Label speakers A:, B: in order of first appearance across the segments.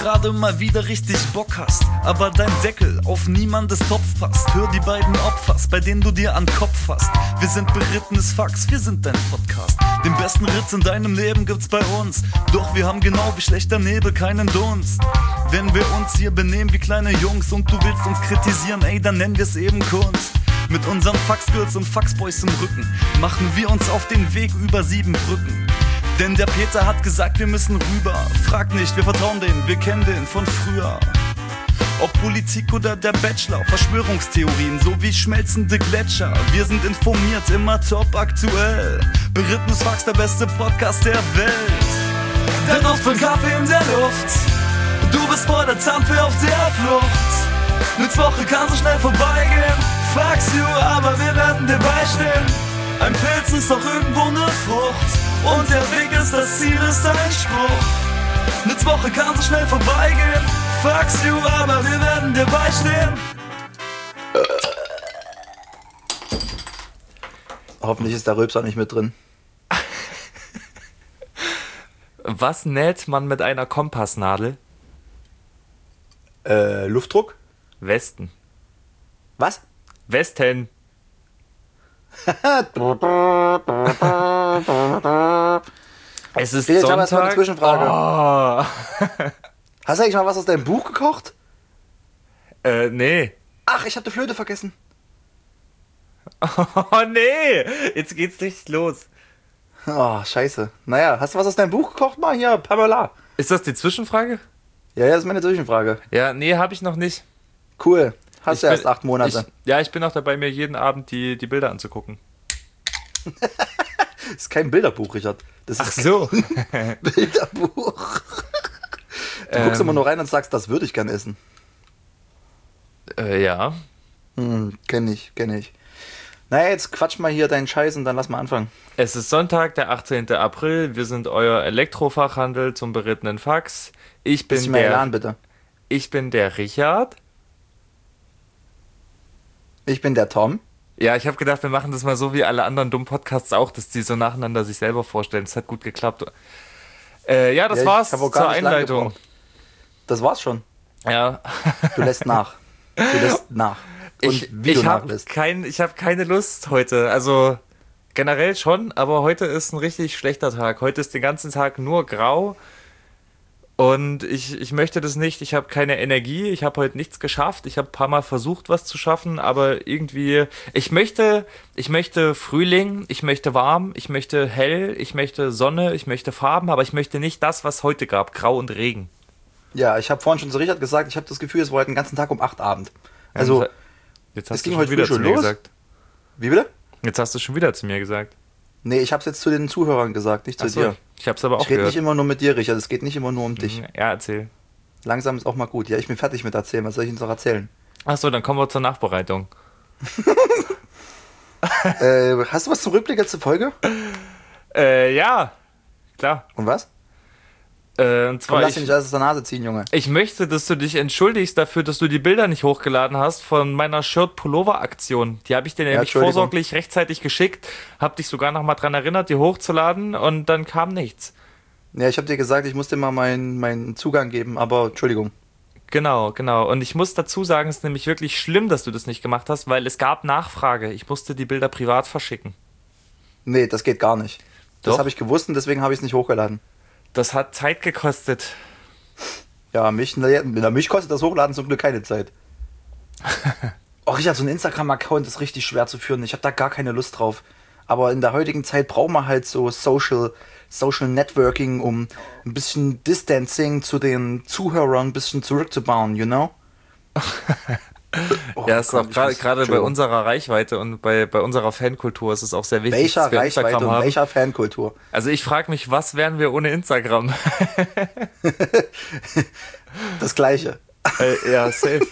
A: gerade mal wieder richtig Bock hast, aber dein Deckel auf niemandes Topf passt. Hör die beiden Opfers, bei denen du dir an Kopf fasst. Wir sind berittenes Fax, wir sind dein Podcast. Den besten Ritz in deinem Leben gibt's bei uns, doch wir haben genau wie schlechter Nebel keinen Dunst. Wenn wir uns hier benehmen wie kleine Jungs und du willst uns kritisieren, ey, dann nennen wir's eben Kunst. Mit unseren Faxgirls und Faxboys im Rücken machen wir uns auf den Weg über 7 Brücken. Denn der Peter hat gesagt, wir müssen rüber. Frag nicht, wir vertrauen denen, wir kennen den von früher. Ob Politik oder der Bachelor, Verschwörungstheorien sowie schmelzende Gletscher. Wir sind informiert, immer top aktuell. Berittenes Fax, der beste Podcast der Welt. Der Duft von Kaffee in der Luft. Du bist vor der Zahnfee auf der Flucht. Eine Woche kann so schnell vorbeigehen. Fax you, aber wir werden dir beistehen. Ein Pilz ist doch irgendwo eine Frucht. Und der Weg ist das Ziel, ist ein Spruch. Eine Woche kann so schnell vorbeigehen. Fax you, aber wir werden dir beistehen.
B: Hoffentlich ist der Rülpser nicht mit drin.
C: Was näht man mit einer Kompassnadel?
B: Luftdruck?
C: Westen.
B: Was?
C: Westen. Es ist
B: Jetzt
C: Sonntag.
B: haben wir erstmal eine Zwischenfrage.
C: Oh.
B: Hast du eigentlich mal was aus deinem Buch gekocht?
C: Nee.
B: Ach, ich hab die Flöte vergessen.
C: Oh, nee. Jetzt geht's nicht los.
B: Oh, scheiße. Naja, hast du was aus deinem Buch gekocht? Mal hier, Pamela.
C: Ist das die Zwischenfrage?
B: Ja, das ist meine Zwischenfrage.
C: Ja, nee, habe ich noch nicht.
B: Cool. Hast du
C: Ich
B: erst
C: bin-
B: 8 Monate.
C: Ich bin auch dabei, mir jeden Abend die Bilder anzugucken.
B: Das ist kein Bilderbuch, Richard. Das ist
C: so.
B: kein Bilderbuch. Du guckst immer nur rein und sagst, das würde ich gern essen.
C: Ja.
B: Kenn ich. Naja, jetzt quatsch mal hier deinen Scheiß und dann lass mal anfangen.
C: Es ist Sonntag, der 18. April. Wir sind euer Elektrofachhandel zum berittenen Fax. Ich bin
B: Bisschen mehr Elan, bitte.
C: Ich bin der Richard.
B: Ich bin der Tom.
C: Ja, ich habe gedacht, wir machen das mal so wie alle anderen dummen Podcasts auch, dass die so nacheinander sich selber vorstellen. Das hat gut geklappt. Ja, das
B: Ja, ich
C: war's
B: hab auch gar
C: zur
B: nicht lange
C: Einleitung.
B: gebraucht. Das war's schon.
C: Ja.
B: Du lässt nach. Du lässt nach. Und wie du
C: Ich habe
B: nachlässt.
C: keine Lust heute. Also generell schon, aber heute ist ein richtig schlechter Tag. Heute ist den ganzen Tag nur grau. Und ich möchte das nicht. Ich habe keine Energie. Ich habe heute nichts geschafft. Ich habe ein paar Mal versucht, was zu schaffen, aber irgendwie. Ich möchte Frühling. Ich möchte warm. Ich möchte hell. Ich möchte Sonne. Ich möchte Farben. Aber ich möchte nicht das, was heute gab. Grau und Regen.
B: Ja, ich habe vorhin schon zu Richard gesagt, ich habe das Gefühl, es war heute den ganzen Tag um 8 Abend. Also,
C: jetzt
B: es
C: hast
B: ging
C: du
B: heute
C: schon wieder
B: früh
C: zu
B: schon
C: mir
B: los.
C: gesagt.
B: Wie bitte?
C: Jetzt hast du schon wieder zu mir gesagt.
B: Nee, ich habe es jetzt zu den Zuhörern gesagt, nicht zu
C: Ach so,
B: dir.
C: ich hab's aber auch
B: Ich rede
C: gehört.
B: nicht immer nur mit dir, Richard. Es geht nicht immer nur um dich.
C: Ja, erzähl.
B: Langsam ist auch mal gut. Ja, ich bin fertig mit erzählen. Was soll ich uns noch erzählen?
C: Achso, dann kommen wir zur Nachbereitung.
B: Hast du was zum Rückblick letzte Folge?
C: Ja, klar.
B: Und was?
C: Und
B: Komm,
C: zwar,
B: lass dich nicht alles aus der Nase ziehen, Junge.
C: ich möchte, dass du dich entschuldigst dafür, dass du die Bilder nicht hochgeladen hast von meiner Shirt-Pullover-Aktion. Die habe ich dir nämlich
B: Entschuldigung.
C: vorsorglich rechtzeitig geschickt, habe dich sogar noch mal dran erinnert, die hochzuladen und dann kam nichts.
B: Ja, ich habe dir gesagt, ich muss dir mal meinen Zugang geben, aber Entschuldigung.
C: Genau. Und ich muss dazu sagen, es ist nämlich wirklich schlimm, dass du das nicht gemacht hast, weil es gab Nachfrage. Ich musste die Bilder privat verschicken.
B: Nee, das geht gar nicht. Das
C: Doch.
B: habe ich gewusst und deswegen habe ich es nicht hochgeladen.
C: Das hat Zeit gekostet.
B: Ja, mich kostet das Hochladen zum Glück keine Zeit. Oh, Richard, so ein Instagram-Account ist richtig schwer zu führen. Ich habe da gar keine Lust drauf. Aber in der heutigen Zeit braucht man halt so Social Networking, um ein bisschen Distancing zu den Zuhörern ein bisschen zurückzubauen, you know? Oh
C: Ja, ist
B: Gott,
C: auch
B: ich muss-
C: gerade bei
B: Entschuldigung.
C: unserer Reichweite und bei unserer Fankultur ist es auch sehr wichtig,
B: Welcher
C: dass wir
B: Reichweite
C: Instagram
B: und
C: haben.
B: welcher Fankultur?
C: Also ich frage mich, was wären wir ohne Instagram?
B: Das Gleiche.
C: Ja, safe.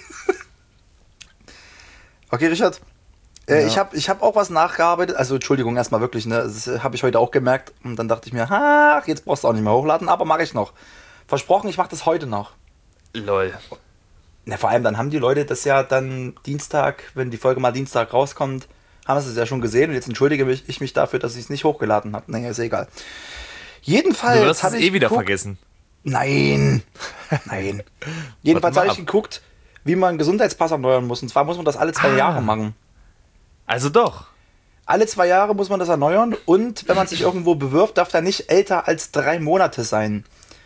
B: Okay, Richard.
C: Ja.
B: Ich hab auch was nachgearbeitet. Also, Entschuldigung, erstmal wirklich, ne? Das habe ich heute auch gemerkt. Und dann dachte ich mir, ach, jetzt brauchst du auch nicht mehr hochladen, aber mache ich noch. Versprochen, ich mache das heute noch.
C: Lol.
B: Na, vor allem, dann haben die Leute das ja dann Dienstag, wenn die Folge mal Dienstag rauskommt, haben sie es ja schon gesehen. Und jetzt entschuldige ich mich dafür, dass ich es nicht hochgeladen habe. Naja, ist egal.
C: Du
B: Jedenfalls
C: wirst es
B: habe ich
C: wieder
B: geguckt-
C: vergessen.
B: Nein. Nein. Jedenfalls habe ich geguckt, wie man einen Gesundheitspass erneuern muss. Und zwar muss man das alle 2 Jahre machen.
C: Also doch.
B: Alle 2 Jahre muss man das erneuern. Und wenn man sich irgendwo bewirbt, darf der nicht älter als 3 Monate sein.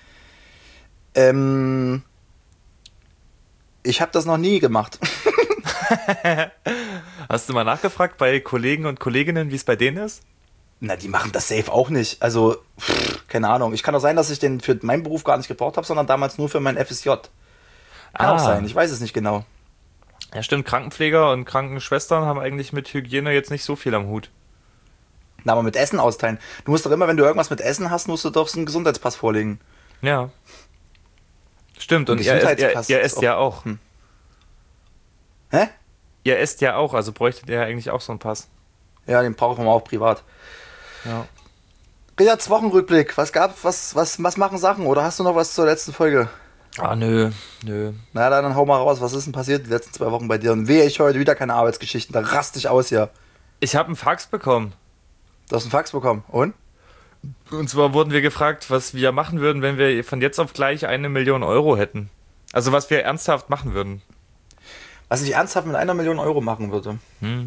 B: Ich habe das noch nie gemacht.
C: Hast du mal nachgefragt bei Kollegen und Kolleginnen, wie es bei denen ist?
B: Na, die machen das safe auch nicht. Also, keine Ahnung. Ich kann auch sein, dass ich den für meinen Beruf gar nicht gebraucht habe, sondern damals nur für mein FSJ. Kann auch sein, ich weiß es nicht genau.
C: Ja, stimmt. Krankenpfleger und Krankenschwestern haben eigentlich mit Hygiene jetzt nicht so viel am Hut.
B: Na, aber mit Essen austeilen. Du musst doch immer, wenn du irgendwas mit Essen hast, musst du doch so einen Gesundheitspass vorlegen.
C: Ja. Stimmt, und ihr esst ja auch.
B: Hä?
C: Ihr esst ja auch, also bräuchtet ihr ja eigentlich auch so einen Pass.
B: Ja, den brauchen wir auch privat.
C: Ja.
B: Richards Wochenrückblick. Was machen Sachen? Oder hast du noch was zur letzten Folge?
C: Ah, nö.
B: Na, dann hau mal raus. Was ist denn passiert die letzten 2 Wochen bei dir? Und wehe, ich heute wieder keine Arbeitsgeschichten. Da raste ich aus hier.
C: Ich habe einen Fax bekommen.
B: Du hast einen Fax bekommen. Und?
C: Und zwar wurden wir gefragt, was wir machen würden, wenn wir von jetzt auf gleich 1 Million Euro hätten. Also was wir ernsthaft machen würden.
B: Was ich ernsthaft mit 1 Million Euro machen würde?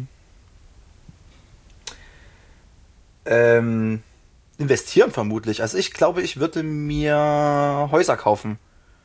B: Investieren vermutlich. Also ich glaube, ich würde mir Häuser kaufen.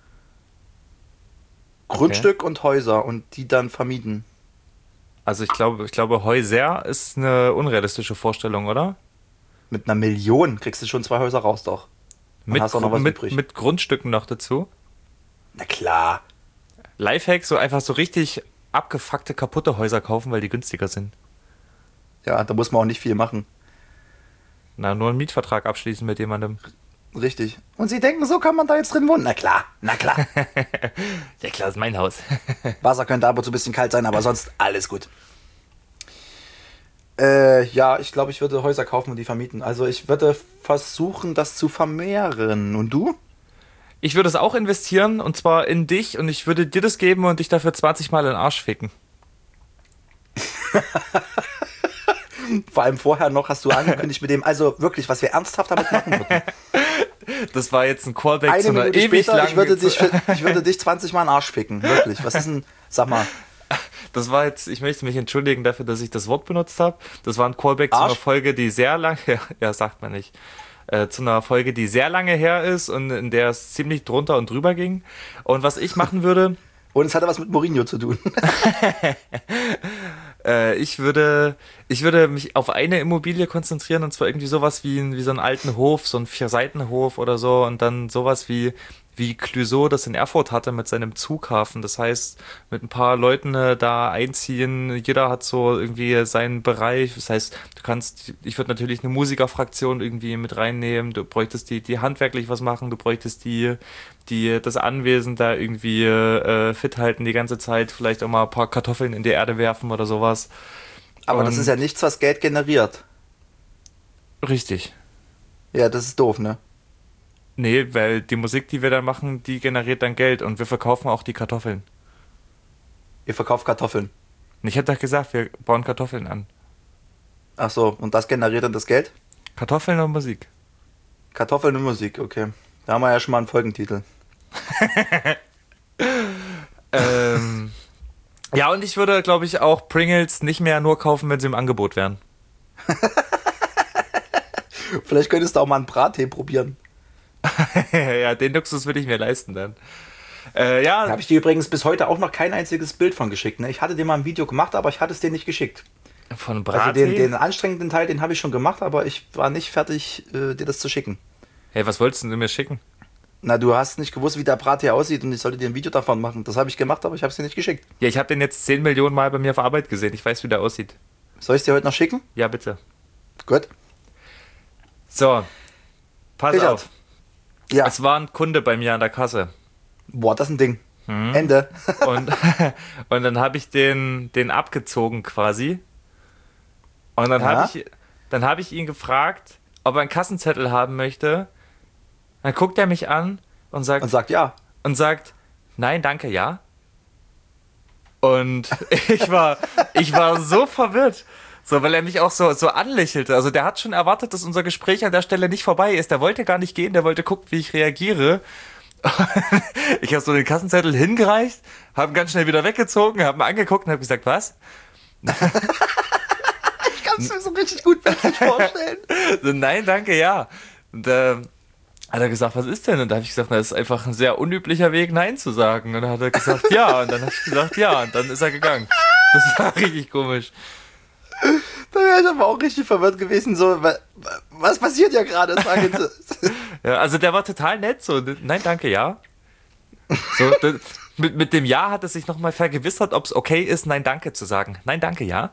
B: Grundstück und Häuser und die dann vermieten.
C: Also ich glaube, Häuser ist eine unrealistische Vorstellung, oder?
B: Mit 1 Million kriegst du schon 2 Häuser raus, doch. Dann hast du auch noch was übrig.
C: Mit Grundstücken noch dazu?
B: Na klar.
C: Lifehack, so einfach so richtig abgefuckte, kaputte Häuser kaufen, weil die günstiger sind.
B: Ja, da muss man auch nicht viel machen.
C: Na, nur einen Mietvertrag abschließen mit jemandem.
B: Richtig. Und sie denken, so kann man da jetzt drin wohnen? Na klar.
C: Ja klar, ist mein Haus.
B: Wasser könnte ab und zu ein bisschen kalt sein, aber sonst alles gut. Ja, ich glaube, ich würde Häuser kaufen und die vermieten. Also ich würde versuchen, das zu vermehren. Und du?
C: Ich würde es auch investieren, und zwar in dich, und ich würde dir das geben und dich dafür 20 Mal in den Arsch ficken.
B: Vor allem vorher noch hast du angekündigt mit dem, also wirklich, was wir ernsthaft damit machen würden.
C: Das war jetzt ein Callback
B: 1
C: zu einer
B: Minute
C: ewig
B: später,
C: langen...
B: ich würde dich 20 Mal in den Arsch ficken. Wirklich. Was ist denn, sag mal.
C: Das war jetzt, ich möchte mich entschuldigen dafür, dass ich das Wort benutzt habe. Das war ein Callback
B: Arsch?
C: zu einer Folge, die sehr lange, ja, sagt man nicht, zu einer Folge, die sehr lange her ist und in der es ziemlich drunter und drüber ging. Und was ich machen würde...
B: Und es hatte was mit Mourinho zu tun.
C: Ich würde mich auf eine Immobilie konzentrieren, und zwar irgendwie sowas wie so einen alten Hof, so einen 4-Seiten-Hof oder so, und dann sowas wie Clouseau das in Erfurt hatte mit seinem Zughafen. Das heißt, mit ein paar Leuten da einziehen, jeder hat so irgendwie seinen Bereich. Das heißt, ich würde natürlich eine Musikerfraktion irgendwie mit reinnehmen, du bräuchtest die handwerklich was machen, du bräuchtest das Anwesen da irgendwie fit halten die ganze Zeit, vielleicht auch mal ein paar Kartoffeln in die Erde werfen oder sowas.
B: Aber das ist ja nichts, was Geld generiert.
C: Richtig.
B: Ja, das ist doof, ne?
C: Nee, weil die Musik, die wir dann machen, die generiert dann Geld, und wir verkaufen auch die Kartoffeln.
B: Ihr verkauft Kartoffeln.
C: Und ich hätte doch gesagt, wir bauen Kartoffeln an. Ach
B: so, und das generiert dann das Geld?
C: Kartoffeln und Musik.
B: Kartoffeln und Musik, okay. Da haben wir ja schon mal einen Folgentitel.
C: Ja, und ich würde, glaube ich, auch Pringles nicht mehr nur kaufen, wenn sie im Angebot wären.
B: Vielleicht könntest du auch mal einen Brattee probieren.
C: Ja, den Luxus würde ich mir leisten dann. Ja.
B: Da habe ich dir übrigens bis heute auch noch kein einziges Bild von geschickt. Ne? Ich hatte dir mal ein Video gemacht, aber ich hatte es dir nicht geschickt.
C: Von Brattee?
B: Also den anstrengenden Teil, den habe ich schon gemacht, aber ich war nicht fertig, dir das zu schicken.
C: Hey, was wolltest du mir schicken?
B: Na, du hast nicht gewusst, wie der Brattee aussieht, und ich sollte dir ein Video davon machen. Das habe ich gemacht, aber ich habe es dir nicht geschickt.
C: Ja, ich habe den jetzt 10 Millionen Mal bei mir auf Arbeit gesehen. Ich weiß, wie der aussieht.
B: Soll ich es dir heute noch schicken?
C: Ja, bitte.
B: Gut.
C: So, pass auf.
B: Ja.
C: Es war ein Kunde bei mir an der Kasse.
B: Boah, das ist ein Ding. Ende.
C: Und dann habe ich den abgezogen quasi. Und dann habe ich ihn gefragt, ob er einen Kassenzettel haben möchte. Dann guckt er mich an und sagt
B: ja.
C: Und sagt, nein, danke, ja. Und ich war so verwirrt. So, weil er mich auch so anlächelte. Also der hat schon erwartet, dass unser Gespräch an der Stelle nicht vorbei ist. Der wollte gar nicht gehen, der wollte gucken, wie ich reagiere. Ich habe so den Kassenzettel hingereicht, habe ihn ganz schnell wieder weggezogen, habe ihn angeguckt und habe gesagt, was?
B: Ich kann es mir so richtig gut vorstellen.
C: So, nein, danke, ja. Und hat er gesagt, was ist denn? Und da habe ich gesagt, das ist einfach ein sehr unüblicher Weg, Nein zu sagen. Und dann hat er gesagt, ja. Und dann habe ich gesagt, ja. Und dann ist er gegangen. Das war richtig komisch.
B: Da wäre ich aber auch richtig verwirrt gewesen. So, was passiert ja gerade?
C: Ja, also der war total nett. So, nein, danke, ja. So, mit dem Ja hat es sich nochmal vergewissert, ob es okay ist, Nein, danke zu sagen. Nein, danke, ja.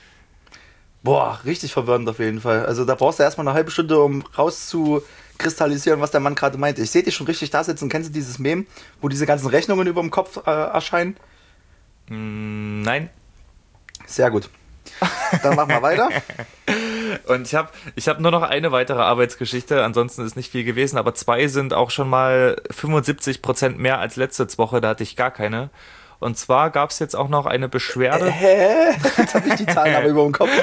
B: Boah, richtig verwirrend auf jeden Fall. Also da brauchst du erstmal eine halbe Stunde, um rauszukristallisieren, was der Mann gerade meinte. Ich sehe dich schon richtig da sitzen. Kennst du dieses Meme, wo diese ganzen Rechnungen über dem Kopf erscheinen?
C: Nein.
B: Sehr gut. Dann machen wir weiter.
C: Und ich hab nur noch eine weitere Arbeitsgeschichte, ansonsten ist nicht viel gewesen, aber 2 sind auch schon mal 75% mehr als letzte Woche, da hatte ich gar keine. Und zwar gab es jetzt auch noch eine Beschwerde.
B: Jetzt habe ich die Zahlen aber über dem Kopf.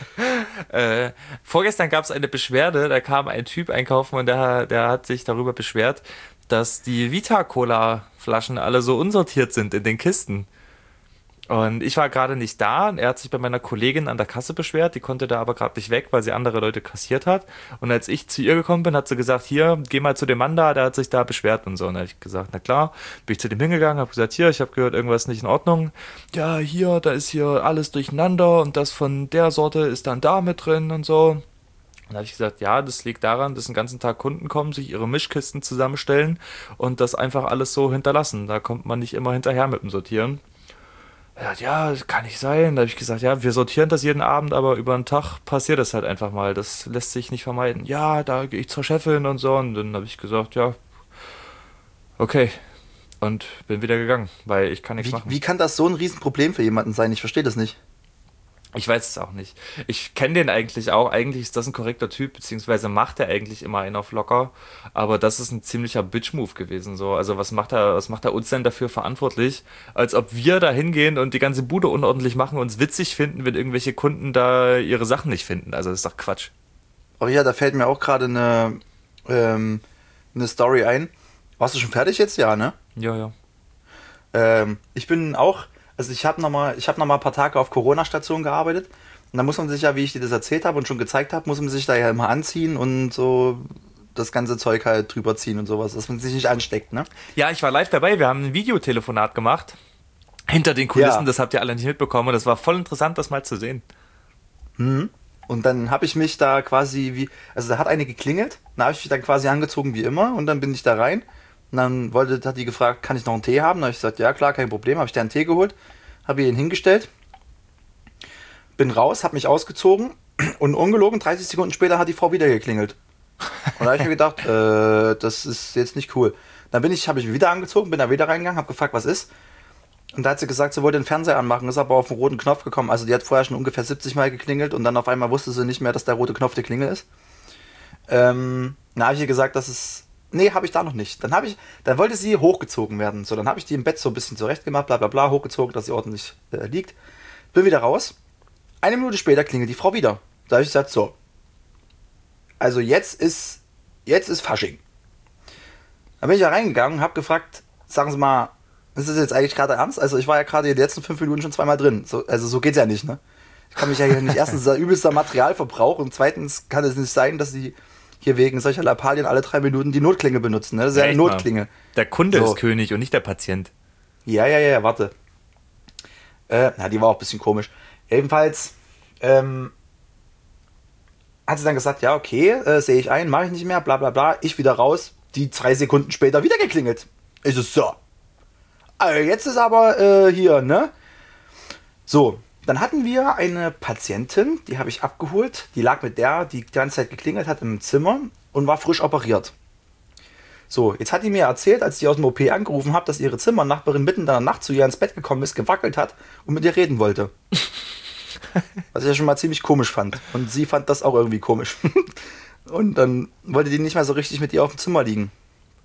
C: Vorgestern gab es eine Beschwerde, da kam ein Typ einkaufen und der hat sich darüber beschwert, dass die Vita-Cola-Flaschen alle so unsortiert sind in den Kisten. Und ich war gerade nicht da und er hat sich bei meiner Kollegin an der Kasse beschwert, die konnte da aber gerade nicht weg, weil sie andere Leute kassiert hat. Und als ich zu ihr gekommen bin, hat sie gesagt, hier, geh mal zu dem Mann da, der hat sich da beschwert und so. Und da habe ich gesagt, na klar, bin ich zu dem hingegangen, habe gesagt, hier, ich habe gehört, irgendwas ist nicht in Ordnung. Ja, hier, da ist hier alles durcheinander und das von der Sorte ist dann da mit drin und so. Und da habe ich gesagt, ja, das liegt daran, dass den ganzen Tag Kunden kommen, sich ihre Mischkisten zusammenstellen und das einfach alles so hinterlassen. Da kommt man nicht immer hinterher mit dem Sortieren. Ja, das kann nicht sein. Da habe ich gesagt, ja, wir sortieren das jeden Abend, aber über den Tag passiert das halt einfach mal. Das lässt sich nicht vermeiden. Ja, da gehe ich zur Chefin und so. Und dann habe ich gesagt, ja, okay. Und bin wieder gegangen, weil ich kann nichts machen.
B: Wie kann das so ein Riesenproblem für jemanden sein? Ich verstehe das nicht.
C: Ich weiß es auch nicht. Ich kenne den eigentlich auch. Eigentlich ist das ein korrekter Typ, beziehungsweise macht er eigentlich immer einen auf locker. Aber das ist ein ziemlicher Bitch-Move gewesen. So. Also was macht er uns denn dafür verantwortlich? Als ob wir da hingehen und die ganze Bude unordentlich machen und uns witzig finden, wenn irgendwelche Kunden da ihre Sachen nicht finden. Also das ist doch Quatsch.
B: Oh ja, da fällt mir auch gerade eine Story ein. Warst du schon fertig jetzt? Ja, ne?
C: Ja.
B: Ich bin auch... Also ich habe noch mal ein paar Tage auf Corona-Station gearbeitet und da muss man sich ja, wie ich dir das erzählt habe und schon gezeigt habe, muss man sich da ja immer anziehen und so das ganze Zeug halt drüber ziehen und sowas, dass man sich nicht ansteckt, ne?
C: Ja, ich war live dabei, wir haben ein Videotelefonat gemacht, hinter den Kulissen, ja. Das habt ihr alle nicht mitbekommen und das war voll interessant, das mal zu sehen.
B: Und dann habe ich mich da quasi also da hat eine geklingelt, dann habe ich mich dann quasi angezogen wie immer und dann bin ich da rein. Und dann hat die gefragt, kann ich noch einen Tee haben? Dann habe ich gesagt, ja klar, kein Problem. Habe ich dir einen Tee geholt, habe ihn hingestellt, bin raus, habe mich ausgezogen und ungelogen 30 Sekunden später hat die Frau wieder geklingelt. Und da habe ich mir gedacht, das ist jetzt nicht cool. Dann habe ich mich wieder angezogen, bin da wieder reingegangen, habe gefragt, was ist? Und da hat sie gesagt, sie wollte den Fernseher anmachen, ist aber auf den roten Knopf gekommen. Also die hat vorher schon ungefähr 70 Mal geklingelt und dann auf einmal wusste sie nicht mehr, dass der rote Knopf die Klingel ist. Dann habe ich ihr gesagt, dass es... Nee, habe ich da noch nicht. Dann wollte sie hochgezogen werden. So, dann habe ich die im Bett so ein bisschen zurecht gemacht, bla bla bla, hochgezogen, dass sie ordentlich liegt. Bin wieder raus. 1 Minute später klingelt die Frau wieder. Da habe ich gesagt, so. Also jetzt ist Fasching. Dann bin ich da reingegangen und habe gefragt, sagen Sie mal, ist das jetzt eigentlich gerade ernst? Also ich war ja gerade in den letzten 5 Minuten schon 2-mal drin. So geht's ja nicht, ne? Ich kann mich ja hier nicht, erstens ist übelster Materialverbrauch und zweitens kann es nicht sein, dass sie hier wegen solcher Lappalien alle 3 Minuten die Notklinge benutzen. Ne? Das ist ja eine Notklinge.
C: Der Kunde ist König und nicht der Patient.
B: Ja, warte. Die war auch ein bisschen komisch. Jedenfalls hat sie dann gesagt, ja, okay, sehe ich ein, mache ich nicht mehr, bla bla bla. Ich wieder raus, die 3 Sekunden später wieder geklingelt. Ich so. Also jetzt ist aber hier, ne? So. Dann hatten wir eine Patientin, die habe ich abgeholt, die lag mit der, die ganze Zeit geklingelt hat im Zimmer und war frisch operiert. So, jetzt hat die mir erzählt, als ich aus dem OP angerufen habe, dass ihre Zimmernachbarin mitten in der Nacht zu ihr ins Bett gekommen ist, gewackelt hat und mit ihr reden wollte. Was ich ja schon mal ziemlich komisch fand. Und sie fand das auch irgendwie komisch. Und dann wollte die nicht mehr so richtig mit ihr auf dem Zimmer liegen.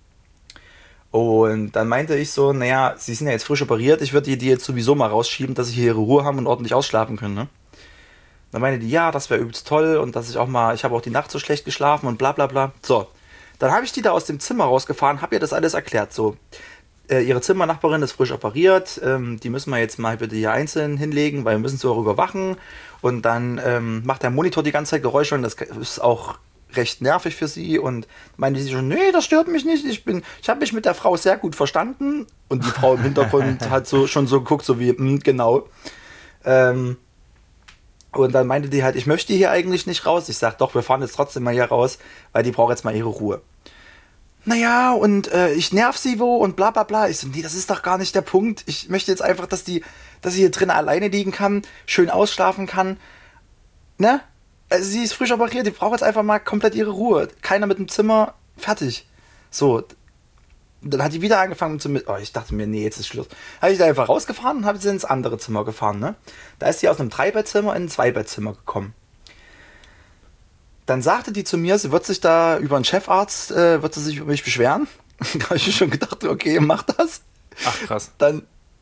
B: Und dann meinte ich so, naja, sie sind ja jetzt frisch operiert, ich würde die jetzt sowieso mal rausschieben, dass sie hier ihre Ruhe haben und ordentlich ausschlafen können, ne? Dann meinte die, ja, das wäre übelst toll und dass ich habe auch die Nacht so schlecht geschlafen und bla bla bla. So, Dann habe ich die da aus dem Zimmer rausgefahren, habe ihr das alles erklärt. So, ihre Zimmernachbarin ist frisch operiert, die müssen wir jetzt mal bitte hier einzeln hinlegen, weil wir müssen sie auch überwachen. Und dann macht der Monitor die ganze Zeit Geräusche und das ist auch recht nervig für sie. Und meinte sie schon, nee, das stört mich nicht. Ich habe mich mit der Frau sehr gut verstanden. Und die Frau im Hintergrund hat schon so geguckt, so wie, genau. Und dann meinte die halt, ich möchte hier eigentlich nicht raus. Ich sag, doch, wir fahren jetzt trotzdem mal hier raus, weil die braucht jetzt mal ihre Ruhe. Naja, und ich nerv sie wo und bla bla bla. Ich so, nee, das ist doch gar nicht der Punkt. Ich möchte jetzt einfach, dass sie hier drin alleine liegen kann, schön ausschlafen kann. Ne? Also sie ist frisch operiert, die braucht jetzt einfach mal komplett ihre Ruhe. Keiner mit dem Zimmer, fertig. So. Dann hat die wieder angefangen ich dachte mir, nee, jetzt ist Schluss. Habe ich da einfach rausgefahren und habe sie ins andere Zimmer gefahren, ne? Da ist sie aus einem 3-Bettzimmer in ein 2-Bettzimmer gekommen. Dann sagte die zu mir, sie wird sich da über einen Chefarzt, wird sie sich über mich beschweren. Da habe ich schon gedacht, okay, mach das.
C: Ach, krass.
B: Dann,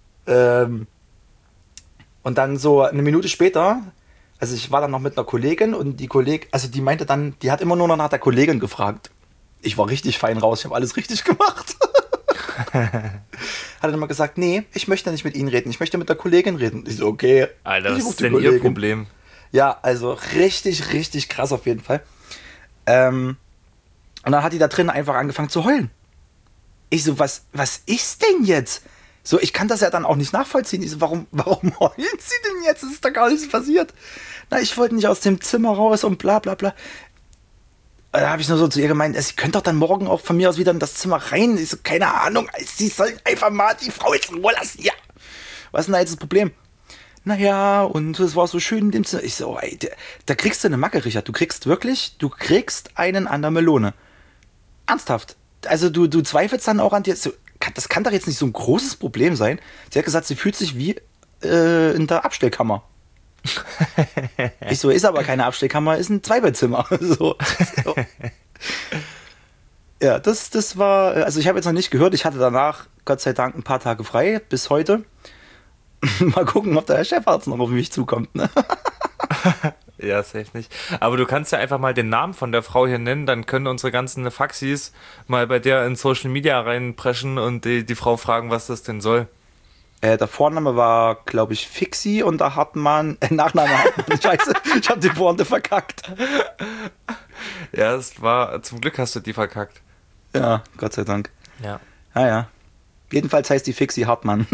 B: und dann so eine Minute später, also ich war dann noch mit einer Kollegin und die meinte dann, die hat immer nur noch nach der Kollegin gefragt. Ich war richtig fein raus, ich habe alles richtig gemacht. Hat dann immer gesagt, nee, ich möchte nicht mit Ihnen reden, ich möchte mit der Kollegin reden. Ich so, okay.
C: Alter, was ist denn Ihr Problem?
B: Ja, also richtig, richtig krass auf jeden Fall. Und dann hat die da drin einfach angefangen zu heulen. Ich so, was ist denn jetzt? So, ich kann das ja dann auch nicht nachvollziehen. Ich so, warum heulen Sie denn jetzt? Es ist da gar nichts passiert. Na, ich wollte nicht aus dem Zimmer raus und bla bla bla. Da habe ich nur so zu ihr gemeint, Sie können doch dann morgen auch von mir aus wieder in das Zimmer rein. Ich so, keine Ahnung, Sie sollen einfach mal die Frau jetzt in Ruhe lassen. Ja. Was ist denn da jetzt das Problem? Naja, und es war so schön in dem Zimmer. Ich so, ey, da kriegst du eine Macke, Richard. Du kriegst einen an der Melone. Ernsthaft. Also du zweifelst dann auch an dir. So, das kann doch jetzt nicht so ein großes Problem sein. Sie hat gesagt, sie fühlt sich wie in der Abstellkammer. Ich so, ist aber keine Abstellkammer, ist ein 2-Bettzimmer. So. Ja, das war, also ich habe jetzt noch nicht gehört, ich hatte danach Gott sei Dank ein paar Tage frei, bis heute. Mal gucken, ob der Chefarzt noch auf mich zukommt, ne?
C: Ja, safe nicht. Aber du kannst ja einfach mal den Namen von der Frau hier nennen, dann können unsere ganzen Faxis mal bei der in Social Media reinpreschen und die Frau fragen, was das denn soll.
B: Der Vorname war, glaube ich, Fixi und der Hartmann, Nachname Hartmann. Scheiße, ich habe die Pointe verkackt.
C: Ja, zum Glück hast du die verkackt.
B: Ja, Gott sei Dank.
C: Ja.
B: Ja. Jedenfalls heißt die Fixi Hartmann.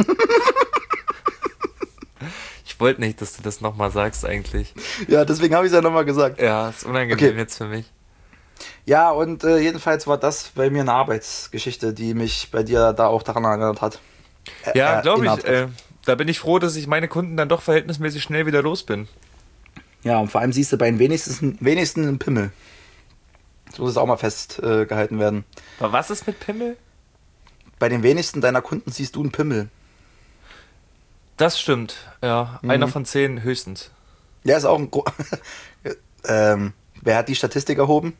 C: Ich wollte nicht, dass du das nochmal sagst eigentlich.
B: Ja, deswegen habe ich es ja nochmal gesagt.
C: Ja, ist unangenehm jetzt für mich.
B: Ja, und jedenfalls war das bei mir eine Arbeitsgeschichte, die mich bei dir da auch daran erinnert hat.
C: Ja, glaube ich. Da bin ich froh, dass ich meine Kunden dann doch verhältnismäßig schnell wieder los bin.
B: Ja, und vor allem siehst du bei den wenigsten einen Pimmel. So muss es auch mal festgehalten werden.
C: Aber was ist mit Pimmel?
B: Bei den wenigsten deiner Kunden siehst du einen Pimmel.
C: Das stimmt, ja. Einer von 10 höchstens.
B: Ja, ist auch ein wer hat die Statistik erhoben?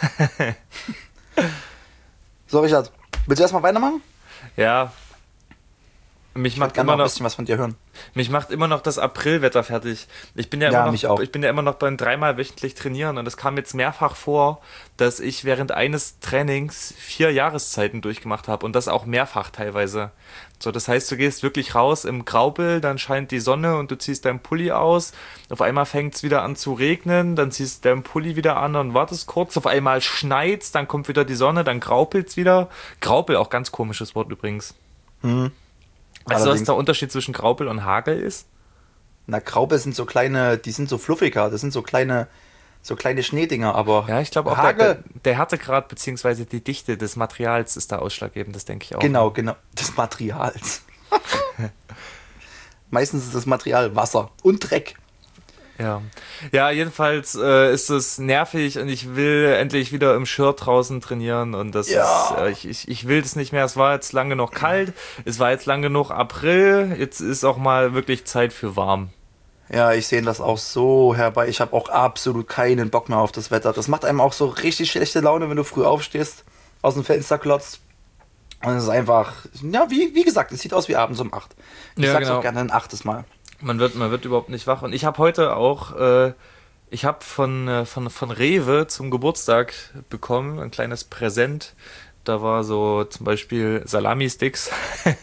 B: So, Richard, willst du erstmal weitermachen?
C: Ja. Ich macht immer noch ein
B: bisschen was von dir hören.
C: Mich macht immer noch das Aprilwetter fertig. Ich bin ja immer noch beim 3-mal wöchentlich trainieren und es kam jetzt mehrfach vor, dass ich während eines Trainings 4 Jahreszeiten durchgemacht habe und das auch mehrfach teilweise. So, das heißt, du gehst wirklich raus im Graupel, dann scheint die Sonne und du ziehst deinen Pulli aus. Auf einmal fängt es wieder an zu regnen, dann ziehst du deinen Pulli wieder an und wartest kurz. Auf einmal schneit's, dann kommt wieder die Sonne, dann graupelt's wieder. Graupel, auch ganz komisches Wort übrigens. Weißt du, was der Unterschied zwischen Graupel und Hagel ist?
B: Na, Graupel sind so kleine, die sind so fluffiger, das sind so kleine Schneedinger, aber
C: ja, ich glaube auch der Härtegrad bzw. die Dichte des Materials ist da ausschlaggebend, das denke ich auch.
B: Genau, des Materials. Meistens ist das Material Wasser und Dreck.
C: Ja, jedenfalls ist es nervig und ich will endlich wieder im Shirt draußen trainieren und das ist, ich will es nicht mehr. Es war jetzt lange noch kalt, es war jetzt lange genug April, jetzt ist auch mal wirklich Zeit für warm.
B: Ja, ich sehe das auch so herbei. Ich habe auch absolut keinen Bock mehr auf das Wetter. Das macht einem auch so richtig schlechte Laune, wenn du früh aufstehst, aus dem Fenster klotzt. Und es ist einfach, ja, wie gesagt, es sieht aus wie abends um 8. Ich sag's auch gerne ein 8. Mal.
C: Man wird überhaupt nicht wach. Und ich habe heute auch Ich habe von Rewe zum Geburtstag bekommen, ein kleines Präsent. Da war so zum Beispiel Salami-Sticks.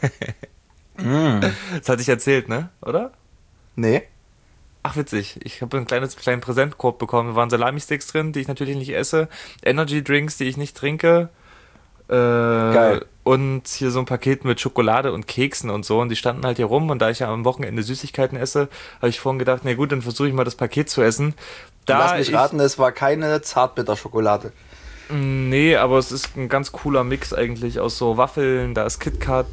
C: Das hatte ich erzählt, ne? Oder?
B: Nee.
C: Ach, witzig. Ich habe einen kleinen Präsentkorb bekommen. Da waren Salami-Sticks drin, die ich natürlich nicht esse. Energy-Drinks, die ich nicht trinke.
B: Geil.
C: Und hier so ein Paket mit Schokolade und Keksen und so. Und die standen halt hier rum. Und da ich ja am Wochenende Süßigkeiten esse, habe ich vorhin gedacht, na gut, dann versuche ich mal das Paket zu essen.
B: Lass mich raten, es war keine Zartbitterschokolade.
C: Nee, aber es ist ein ganz cooler Mix eigentlich aus so Waffeln, da ist KitKat,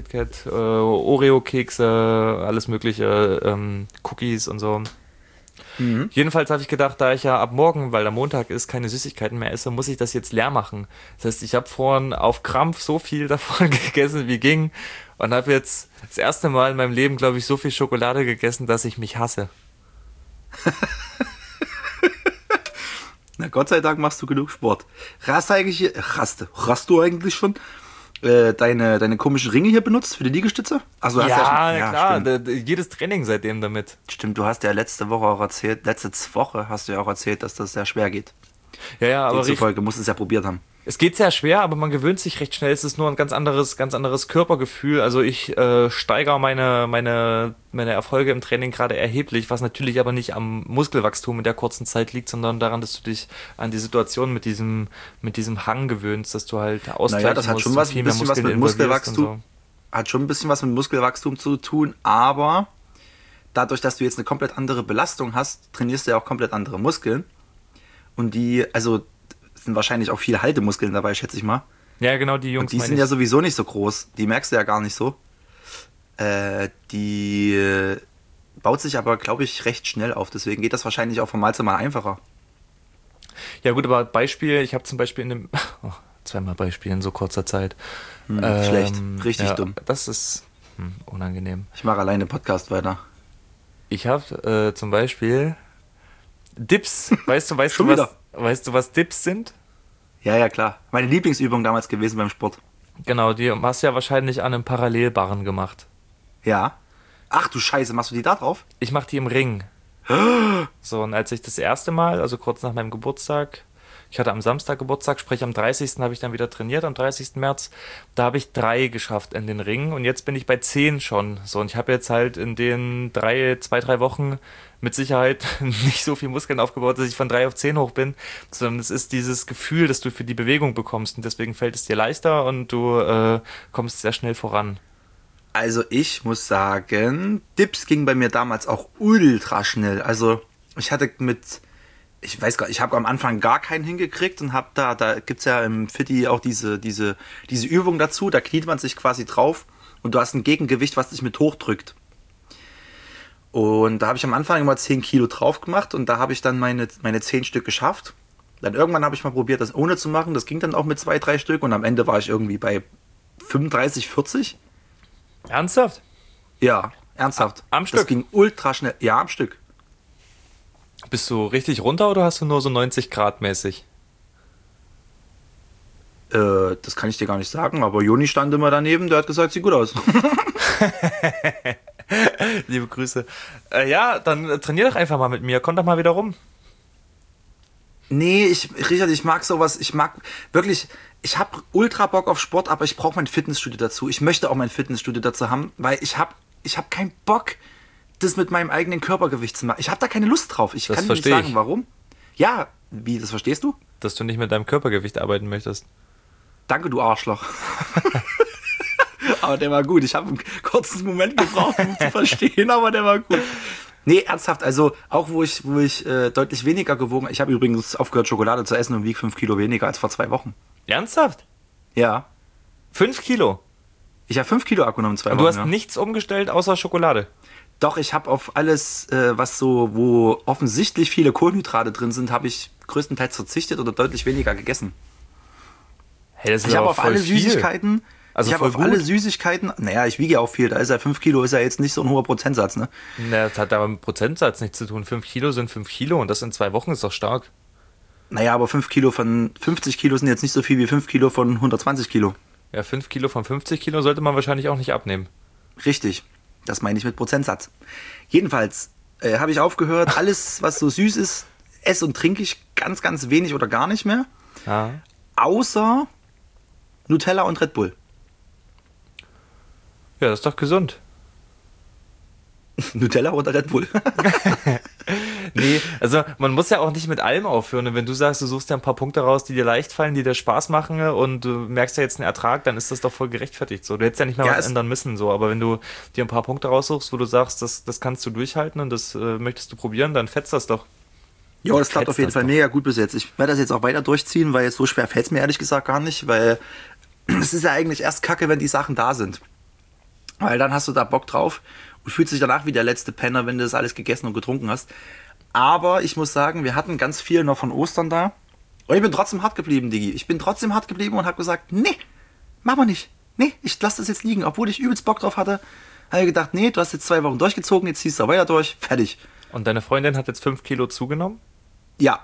C: Oreo-Kekse, alles mögliche, Cookies und so. Jedenfalls habe ich gedacht, da ich ja ab morgen, weil der Montag ist, keine Süßigkeiten mehr esse, muss ich das jetzt leer machen. Das heißt, ich habe vorhin auf Krampf so viel davon gegessen, wie ging, und habe jetzt das erste Mal in meinem Leben, glaube ich, so viel Schokolade gegessen, dass ich mich hasse.
B: Na, Gott sei Dank machst du genug Sport. Hast du eigentlich schon deine komischen Ringe hier benutzt für die Liegestütze? Also hast
C: Ja, klar,
B: stimmt.
C: jedes Training seitdem damit.
B: Stimmt, du hast ja letzte Woche hast du ja auch erzählt, dass das sehr schwer geht.
C: Ja, aber
B: Demzufolge musst du es ja probiert haben.
C: es geht sehr schwer, aber man gewöhnt sich recht schnell. Es ist nur ein ganz anderes Körpergefühl. Also ich steigere meine Erfolge im Training gerade erheblich, was natürlich aber nicht am Muskelwachstum in der kurzen Zeit liegt, sondern daran, dass du dich an die Situation mit diesem Hang gewöhnst, dass du halt ausgleichen
B: Naja, das hat
C: musst,
B: schon
C: viel mehr
B: was mit
C: Muskeln involvierst und so.
B: Hat schon ein bisschen was mit Muskelwachstum zu tun, aber dadurch, dass du jetzt eine komplett andere Belastung hast, trainierst du ja auch komplett andere Muskeln. Und sind wahrscheinlich auch viele Haltemuskeln dabei, schätze ich mal.
C: Ja, genau, die Jungs
B: Und die
C: meine
B: sind
C: ich.
B: ja sowieso nicht so groß. Die merkst du ja gar nicht so. Die baut sich aber, glaube ich, recht schnell auf. Deswegen geht das wahrscheinlich auch von Mal zu Mal einfacher.
C: Ja gut, aber Beispiel, ich habe zum Beispiel zweimal Beispiel in so kurzer Zeit.
B: Schlecht, richtig
C: ja,
B: dumm.
C: Das ist unangenehm.
B: Ich mache alleine Podcast weiter.
C: Ich habe zum Beispiel Dips. Weißt du,
B: Schon wieder?
C: weißt du, was Dips sind?
B: Ja, klar. Meine Lieblingsübung damals gewesen beim Sport.
C: Genau, die hast du ja wahrscheinlich an einem Parallelbarren gemacht.
B: Ja. Ach du Scheiße, machst du die da drauf?
C: Ich mache die im Ring. So, und als ich das erste Mal, also kurz nach meinem Geburtstag, ich hatte am Samstag Geburtstag, sprich am 30. habe ich dann wieder trainiert, am 30. März, da habe ich 3 geschafft in den Ring und jetzt bin ich bei 10 schon. So, und ich habe jetzt halt in den 2-3 Wochen mit Sicherheit nicht so viel Muskeln aufgebaut, dass ich von 3 auf 10 hoch bin, sondern es ist dieses Gefühl, das du für die Bewegung bekommst und deswegen fällt es dir leichter und du kommst sehr schnell voran.
B: Also ich muss sagen, Dips ging bei mir damals auch ultra schnell. Also ich weiß gar nicht, ich habe am Anfang gar keinen hingekriegt und habe da gibt's ja im Fitti auch diese Übung dazu, da kniet man sich quasi drauf und du hast ein Gegengewicht, was dich mit hochdrückt. Und da habe ich am Anfang immer 10 Kilo drauf gemacht und da habe ich dann meine 10 Stück geschafft. Dann irgendwann habe ich mal probiert, das ohne zu machen. Das ging dann auch mit 2-3 Stück und am Ende war ich irgendwie bei 35, 40.
C: Ernsthaft?
B: Ja, ernsthaft.
C: Am Stück?
B: Das ging ultra schnell. Ja, am Stück.
C: Bist du richtig runter oder hast du nur so 90 Grad mäßig?
B: Das kann ich dir gar nicht sagen, aber Joni stand immer daneben, der hat gesagt, sieht gut aus.
C: Liebe Grüße. Ja, dann trainier doch einfach mal mit mir. Komm doch mal wieder rum.
B: Nee, Richard, ich mag sowas, ich habe ultra Bock auf Sport, aber ich brauche mein Fitnessstudio dazu. Ich möchte auch mein Fitnessstudio dazu haben, weil ich hab keinen Bock, das mit meinem eigenen Körpergewicht zu machen. Ich habe da keine Lust drauf. Ich
C: Das
B: kann dir nicht
C: versteh
B: sagen,
C: ich.
B: warum. Ja, wie, das verstehst du?
C: Dass du nicht mit deinem Körpergewicht arbeiten möchtest.
B: Danke, du Arschloch. Aber der war gut. Ich habe einen kurzen Moment gebraucht, um zu verstehen, aber der war gut. Nee, ernsthaft, also auch wo ich deutlich weniger gewogen, ich habe übrigens aufgehört, Schokolade zu essen und wiege 5 Kilo weniger als vor 2 Wochen.
C: Ernsthaft?
B: Ja.
C: 5 Kilo?
B: Ich habe 5 Kilo abgenommen in 2
C: Und
B: Wochen.
C: du hast
B: ja.
C: nichts umgestellt außer Schokolade?
B: Doch, ich habe auf alles, wo offensichtlich viele Kohlenhydrate drin sind, habe ich größtenteils verzichtet oder deutlich weniger gegessen.
C: Hey, das ist
B: Ich habe
C: aber
B: auf
C: voll
B: alle
C: viel.
B: Süßigkeiten, naja, ich wiege ja auch viel, da ist ja 5 Kilo, ist ja jetzt nicht so ein hoher Prozentsatz, ne?
C: Na, das hat aber mit Prozentsatz nichts zu tun. 5 Kilo sind 5 Kilo und das in 2 Wochen ist doch stark.
B: Naja, aber 5 Kilo von 50 Kilo sind jetzt nicht so viel wie 5 Kilo von 120 Kilo.
C: Ja, 5 Kilo von 50 Kilo sollte man wahrscheinlich auch nicht abnehmen.
B: Richtig, das meine ich mit Prozentsatz. Jedenfalls habe ich aufgehört, alles, was so süß ist, esse und trinke ich ganz, ganz wenig oder gar nicht mehr.
C: Ja.
B: Außer Nutella und Red Bull.
C: Ja, das ist doch gesund.
B: Nutella oder Red Bull?
C: Nee, also man muss ja auch nicht mit allem aufhören. Und wenn du sagst, du suchst ja ein paar Punkte raus, die dir leicht fallen, die dir Spaß machen und du merkst ja jetzt einen Ertrag, dann ist das doch voll gerechtfertigt so. Du hättest ja nicht mehr
B: Ja,
C: was ändern müssen, so. Aber wenn du dir ein paar Punkte raussuchst, wo du sagst, das kannst du durchhalten und das möchtest du probieren, dann fetzt das doch.
B: Ja, das klappt
C: Fetzt
B: auf jeden
C: das
B: Fall
C: doch.
B: mega gut bis jetzt. Ich werde das jetzt auch weiter durchziehen, weil so schwer fällt es mir ehrlich gesagt gar nicht, weil es ist ja eigentlich erst kacke, wenn die Sachen da sind. Weil dann hast du da Bock drauf und fühlst dich danach wie der letzte Penner, wenn du das alles gegessen und getrunken hast. Aber ich muss sagen, wir hatten ganz viel noch von Ostern da. Und ich bin trotzdem hart geblieben, Digi. Ich bin trotzdem hart geblieben und habe gesagt, nee, machen wir nicht. Nee, ich lasse das jetzt liegen. Obwohl ich übelst Bock drauf hatte, habe ich gedacht, nee, du hast jetzt 2 Wochen durchgezogen, jetzt ziehst du weiter durch, fertig.
C: Und deine Freundin hat jetzt 5 Kilo zugenommen?
B: Ja.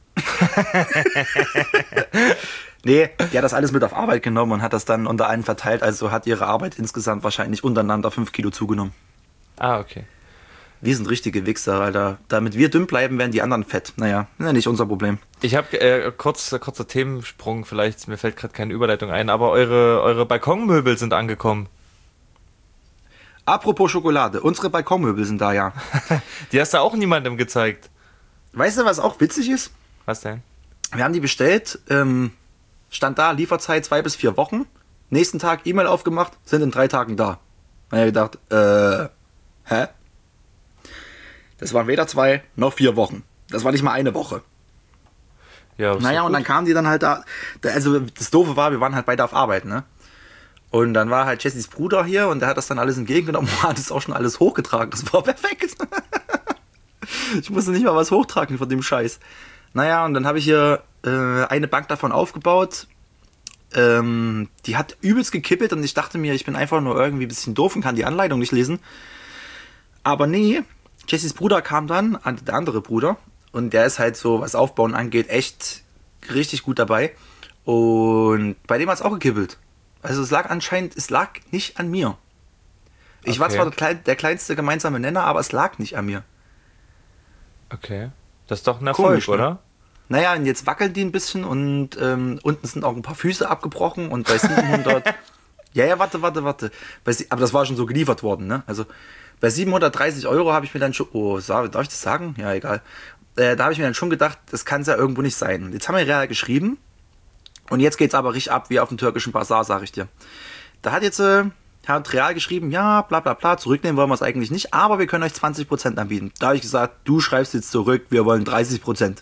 B: Nee, die hat das alles mit auf Arbeit genommen und hat das dann unter allen verteilt. Also hat ihre Arbeit insgesamt wahrscheinlich untereinander 5 Kilo zugenommen.
C: Ah, okay.
B: Wir sind richtige Wichser, Alter. Damit wir dünn bleiben, werden die anderen fett. Naja, nicht unser Problem.
C: Ich habe kurzer Themensprung, vielleicht, mir fällt gerade keine Überleitung ein, aber eure Balkonmöbel sind angekommen.
B: Apropos Schokolade, unsere Balkonmöbel sind da, ja.
C: Die hast du auch niemandem gezeigt.
B: Weißt du, was auch witzig ist?
C: Was denn?
B: Wir haben die bestellt, stand da, Lieferzeit 2 bis 4 Wochen. Nächsten Tag E-Mail aufgemacht, sind in 3 Tagen da. Da habe ich gedacht, hä? Das waren weder 2 noch 4 Wochen. Das war nicht mal eine Woche.
C: Ja, ist
B: Naja,
C: doch
B: und
C: gut.
B: dann kamen die dann halt da. Also das Doofe war, wir waren halt beide auf Arbeit, ne? Und dann war halt Jessys Bruder hier und der hat das dann alles entgegengenommen und hat das auch schon alles hochgetragen. Das war perfekt. Ich musste nicht mal was hochtragen von dem Scheiß. Naja, und dann habe ich hier eine Bank davon aufgebaut. Die hat übelst gekippelt und ich dachte mir, ich bin einfach nur irgendwie ein bisschen doof und kann die Anleitung nicht lesen. Aber nee, Jessys Bruder kam dann, der andere Bruder, und der ist halt so, was Aufbauen angeht, echt richtig gut dabei. Und bei dem hat es auch gekippelt. Also es lag nicht an mir. Ich war
C: Okay.
B: zwar der kleinste gemeinsame Nenner, aber es lag nicht an mir.
C: Okay. Das ist doch ein Erfolg,
B: Komisch, ne?
C: oder?
B: Naja, und jetzt wackeln die ein bisschen und unten sind auch ein paar Füße abgebrochen und bei 700... ja, warte. Aber das war schon so geliefert worden, ne? Also bei 730 Euro habe ich mir dann schon... Oh, darf ich das sagen? Ja, egal. Da habe ich mir dann schon gedacht, das kann es ja irgendwo nicht sein. Jetzt haben wir real geschrieben und jetzt geht's aber richtig ab wie auf dem türkischen Basar, sag ich dir. Da hat jetzt... hat real geschrieben, ja, bla bla bla, zurücknehmen wollen wir es eigentlich nicht, aber wir können euch 20% anbieten. Da habe ich gesagt, du schreibst jetzt zurück, wir wollen 30%.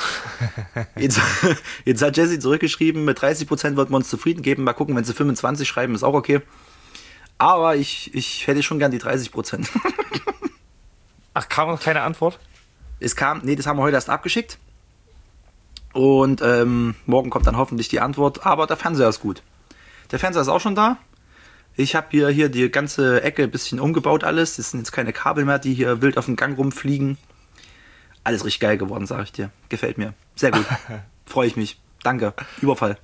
B: Jetzt hat Jessie zurückgeschrieben, mit 30% wollten wir uns zufrieden geben. Mal gucken, wenn sie 25 schreiben, ist auch okay. Aber ich hätte schon gern die 30%.
C: Ach, kam noch keine Antwort?
B: Das haben wir heute erst abgeschickt. Und morgen kommt dann hoffentlich die Antwort. Aber der Fernseher ist gut. Der Fernseher ist auch schon da. Ich habe hier die ganze Ecke ein bisschen umgebaut alles. Es sind jetzt keine Kabel mehr, die hier wild auf dem Gang rumfliegen. Alles richtig geil geworden, sag ich dir. Gefällt mir. Sehr gut. Freue ich mich. Danke. Überfall.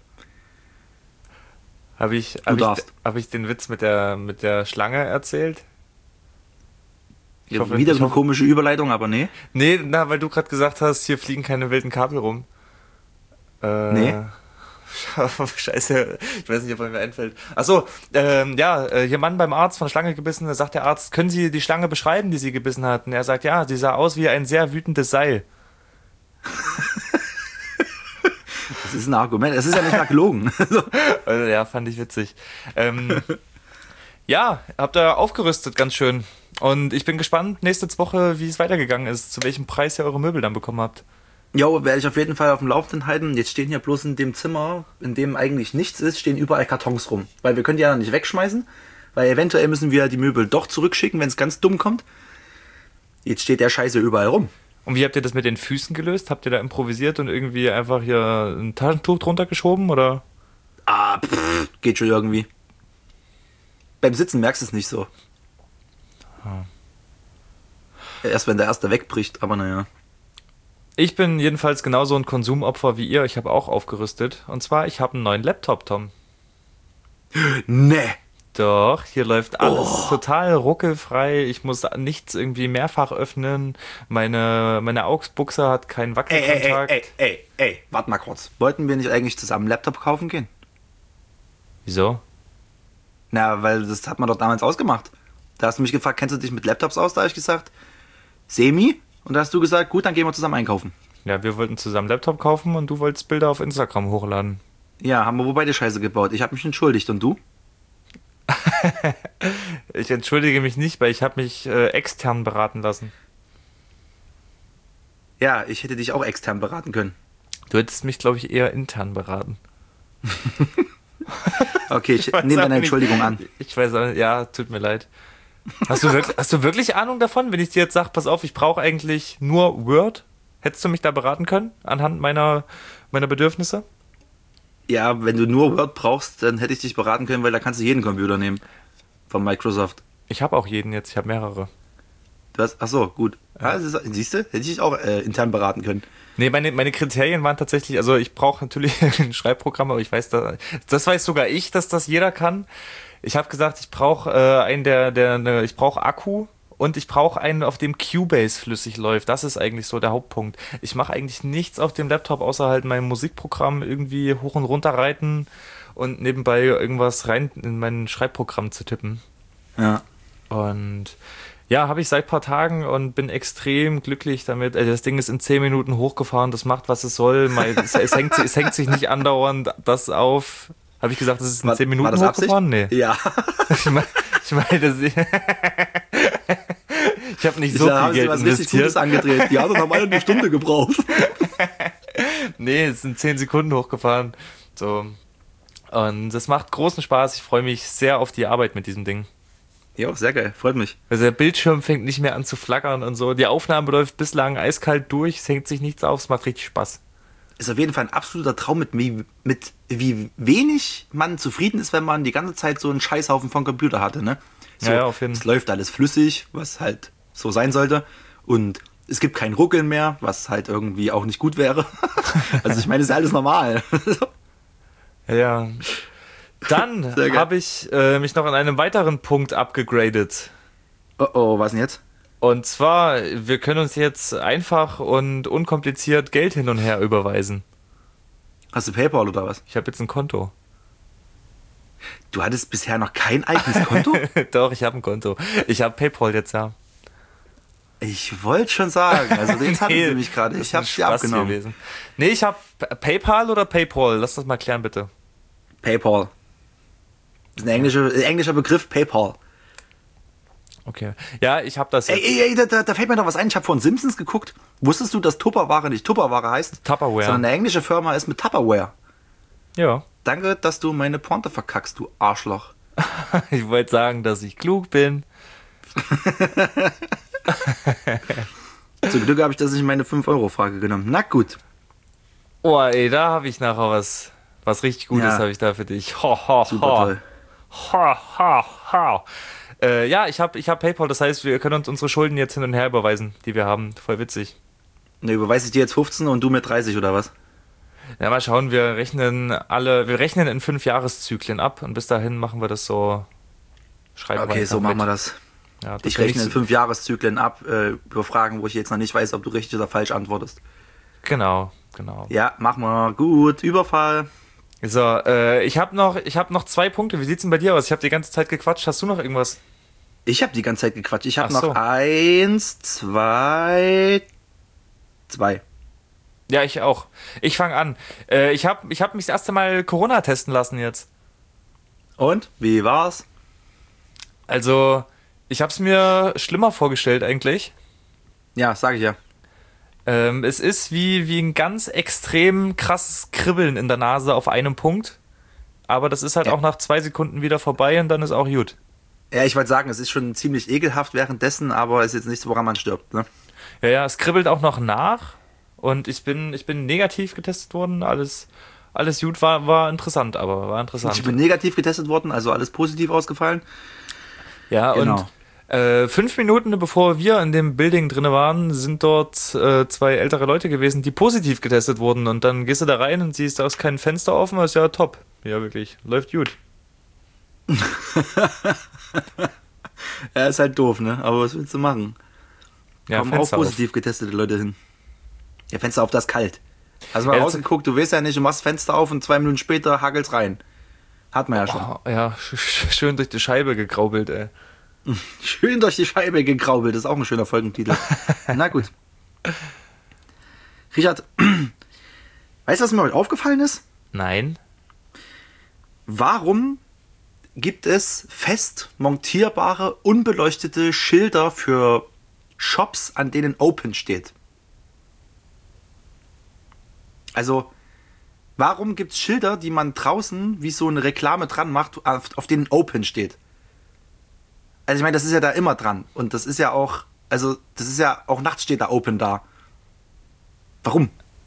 C: Habe ich den Witz mit der Schlange erzählt? Ich hoffe,
B: Wieder eine komische Überleitung, aber nee.
C: Nee, weil du gerade gesagt hast, hier fliegen keine wilden Kabel rum.
B: Nee.
C: Scheiße, ich weiß nicht, ob mir einfällt. Achso, hier Mann beim Arzt von Schlange gebissen, da sagt der Arzt, können Sie die Schlange beschreiben, die Sie gebissen hat? Und er sagt, ja, sie sah aus wie ein sehr wütendes Seil.
B: Das ist ein Argument, es ist ja nicht mal gelogen.
C: Also, ja, fand ich witzig. Ja, habt ihr aufgerüstet, ganz schön. Und ich bin gespannt, nächste Woche, wie es weitergegangen ist, zu welchem Preis ihr eure Möbel dann bekommen habt.
B: Jo, werde ich auf jeden Fall auf dem Laufenden halten. Jetzt stehen hier bloß in dem Zimmer, in dem eigentlich nichts ist, stehen überall Kartons rum. Weil wir können die ja nicht wegschmeißen, weil eventuell müssen wir die Möbel doch zurückschicken, wenn es ganz dumm kommt. Jetzt steht der Scheiße überall rum.
C: Und wie habt ihr das mit den Füßen gelöst? Habt ihr da improvisiert und irgendwie einfach hier ein Taschentuch drunter geschoben, oder?
B: Geht schon irgendwie. Beim Sitzen merkst du es nicht so. Erst wenn der erste wegbricht, aber naja.
C: Ich bin jedenfalls genauso ein Konsumopfer wie ihr. Ich habe auch aufgerüstet. Und zwar, ich habe einen neuen Laptop, Tom.
B: Nee.
C: Doch, hier läuft alles total ruckelfrei. Ich muss nichts irgendwie mehrfach öffnen. Meine AUX-Buchse hat keinen Wackelkontakt.
B: Ey, warte mal kurz. Wollten wir nicht eigentlich zusammen einen Laptop kaufen gehen?
C: Wieso?
B: Na, weil das hat man doch damals ausgemacht. Da hast du mich gefragt, kennst du dich mit Laptops aus? Da habe ich gesagt, semi. Und da hast du gesagt, gut, dann gehen wir zusammen einkaufen.
C: Ja, wir wollten zusammen Laptop kaufen und du wolltest Bilder auf Instagram hochladen.
B: Ja, haben wir wohl beide Scheiße gebaut. Ich habe mich entschuldigt. Und du?
C: Ich entschuldige mich nicht, weil ich habe mich extern beraten lassen.
B: Ja, ich hätte dich auch extern beraten können.
C: Du hättest mich, glaube ich, eher intern beraten.
B: Okay, ich nehme deine Entschuldigung an.
C: Ich weiß auch nicht, ja, tut mir leid. Hast du wirklich Ahnung davon, wenn ich dir jetzt sage, pass auf, ich brauche eigentlich nur Word? Hättest du mich da beraten können, anhand meiner Bedürfnisse?
B: Ja, wenn du nur Word brauchst, dann hätte ich dich beraten können, weil da kannst du jeden Computer nehmen. Von Microsoft.
C: Ich habe auch jeden jetzt, ich habe mehrere.
B: Achso, gut. Ja. Siehst du, hätte ich dich auch intern beraten können.
C: Nee, meine Kriterien waren tatsächlich, also ich brauche natürlich ein Schreibprogramm, aber ich weiß, das weiß sogar ich, dass das jeder kann. Ich habe gesagt, ich brauche ich brauche Akku und ich brauche einen, auf dem Cubase flüssig läuft. Das ist eigentlich so der Hauptpunkt. Ich mache eigentlich nichts auf dem Laptop, außer halt mein Musikprogramm irgendwie hoch und runter reiten und nebenbei irgendwas rein in mein Schreibprogramm zu tippen.
B: Ja.
C: Und ja, habe ich seit ein paar Tagen und bin extrem glücklich damit. Das Ding ist in 10 Minuten hochgefahren, das macht, was es soll. Es hängt sich nicht andauernd das auf. Habe ich gesagt, das ist in 10 Minuten hochgefahren? Nee.
B: Ja.
C: Ich meine, das ich habe nicht so viel Geld
B: was
C: investiert.
B: Richtig Gutes angedreht. Die anderen haben alle eine Stunde gebraucht.
C: Nee, es sind 10 Sekunden hochgefahren. So. Und das macht großen Spaß. Ich freue mich sehr auf die Arbeit mit diesem Ding.
B: Ja, sehr geil. Freut mich.
C: Also der Bildschirm fängt nicht mehr an zu flackern und so. Die Aufnahme läuft bislang eiskalt durch. Es hängt sich nichts auf. Es macht richtig Spaß.
B: Ist auf jeden Fall ein absoluter Traum, mit wie wenig man zufrieden ist, wenn man die ganze Zeit so einen Scheißhaufen von Computer hatte, ne? So,
C: ja, auf jeden Fall.
B: Es läuft alles flüssig, was halt so sein sollte. Und es gibt kein Ruckeln mehr, was halt irgendwie auch nicht gut wäre. Also ich meine, es ist alles normal.
C: Ja. Dann habe ich mich noch an einem weiteren Punkt abgegradet.
B: Oh, was denn jetzt?
C: Und zwar, wir können uns jetzt einfach und unkompliziert Geld hin und her überweisen.
B: Hast du PayPal oder was?
C: Ich habe jetzt ein Konto.
B: Du hattest bisher noch kein eigenes Konto?
C: Doch, ich habe ein Konto. Ich habe PayPal jetzt, ja.
B: Ich wollte schon sagen, also jetzt hatten sie mich gerade. Ich habe sie abgenommen.
C: Gewesen. Nee, ich habe PayPal oder PayPal? Lass das mal klären, bitte.
B: PayPal. Das ist ein englischer Begriff, PayPal.
C: Okay. Ja, ich habe das jetzt.
B: Ey, da fällt mir noch was ein. Ich habe von Simpsons geguckt. Wusstest du, dass Tupperware nicht Tupperware heißt?
C: Tupperware.
B: Sondern eine englische Firma ist mit Tupperware.
C: Ja.
B: Danke, dass du meine Pointe verkackst, du Arschloch.
C: Ich wollte sagen, dass ich klug bin.
B: Zum Glück habe ich das nicht in meine 5-Euro-Frage genommen. Na gut.
C: Oh, ey, da habe ich nachher was richtig Gutes habe ich da für dich. Ho, ho,
B: Super
C: ho.
B: toll.
C: Ho, ho, ho. Ja, ich hab PayPal, das heißt, wir können uns unsere Schulden jetzt hin und her überweisen, die wir haben. Voll witzig.
B: Ne, überweise ich dir jetzt 15 und du mir 30 oder was?
C: Ja, mal schauen, wir rechnen in 5 Jahreszyklen ab und bis dahin machen wir das so.
B: Okay, so machen wir das.
C: Ja,
B: ich rechne in 5 Jahreszyklen ab, über Fragen, wo ich jetzt noch nicht weiß, ob du richtig oder falsch antwortest.
C: Genau.
B: Ja, mach mal. Gut, Überfall.
C: So, ich hab noch 2 Punkte. Wie sieht's denn bei dir aus? Ich habe die ganze Zeit gequatscht. Hast du noch irgendwas?
B: Ich habe die ganze Zeit gequatscht. Ich habe
C: Ach so.
B: noch 1, 2.
C: Ja, ich auch. Ich fange an. Ich hab mich das erste Mal Corona testen lassen jetzt.
B: Und? Wie war's?
C: Also, ich habe es mir schlimmer vorgestellt eigentlich.
B: Ja, sag ich ja.
C: Es ist wie ein ganz extrem krasses Kribbeln in der Nase auf einem Punkt. Aber das ist halt auch nach 2 Sekunden wieder vorbei und dann ist auch gut.
B: Ja, ich wollte sagen, es ist schon ziemlich ekelhaft währenddessen, aber es ist jetzt nichts, woran man stirbt, ne?
C: Ja, es kribbelt auch noch nach. Und ich bin negativ getestet worden. Alles gut, war interessant, aber war interessant.
B: Ich bin negativ getestet worden, also alles positiv ausgefallen.
C: Ja,
B: genau.
C: Und 5 Minuten bevor wir in dem Building drin waren, sind dort 2 ältere Leute gewesen, die positiv getestet wurden. Und dann gehst du da rein und siehst, da ist kein Fenster offen. Das ist ja top. Ja, wirklich. Läuft gut.
B: Ja, ist halt doof, ne? Aber was willst du machen?
C: Ja,
B: Kommen auch
C: Fenster
B: positiv getestete Leute hin. Ja, Fenster auf, das ist kalt. Hast du mal
C: Ja,
B: rausgeguckt, du weißt ja nicht, du machst Fenster auf und 2 Minuten später hagelt's rein. Hat man ja schon.
C: Oh, ja, schön durch die Scheibe gegraubelt, ey.
B: Schön durch die Scheibe gegraubelt, das ist auch ein schöner Folgentitel. Na gut. Richard, weißt du, was mir heute aufgefallen ist?
C: Nein?
B: Warum gibt es fest montierbare, unbeleuchtete Schilder für Shops, an denen Open steht? Also, warum gibt es Schilder, die man draußen wie so eine Reklame dran macht, auf denen Open steht? Also ich meine, das ist ja da immer dran. Und das ist ja auch, also das ist ja, auch nachts steht da Open da. Warum?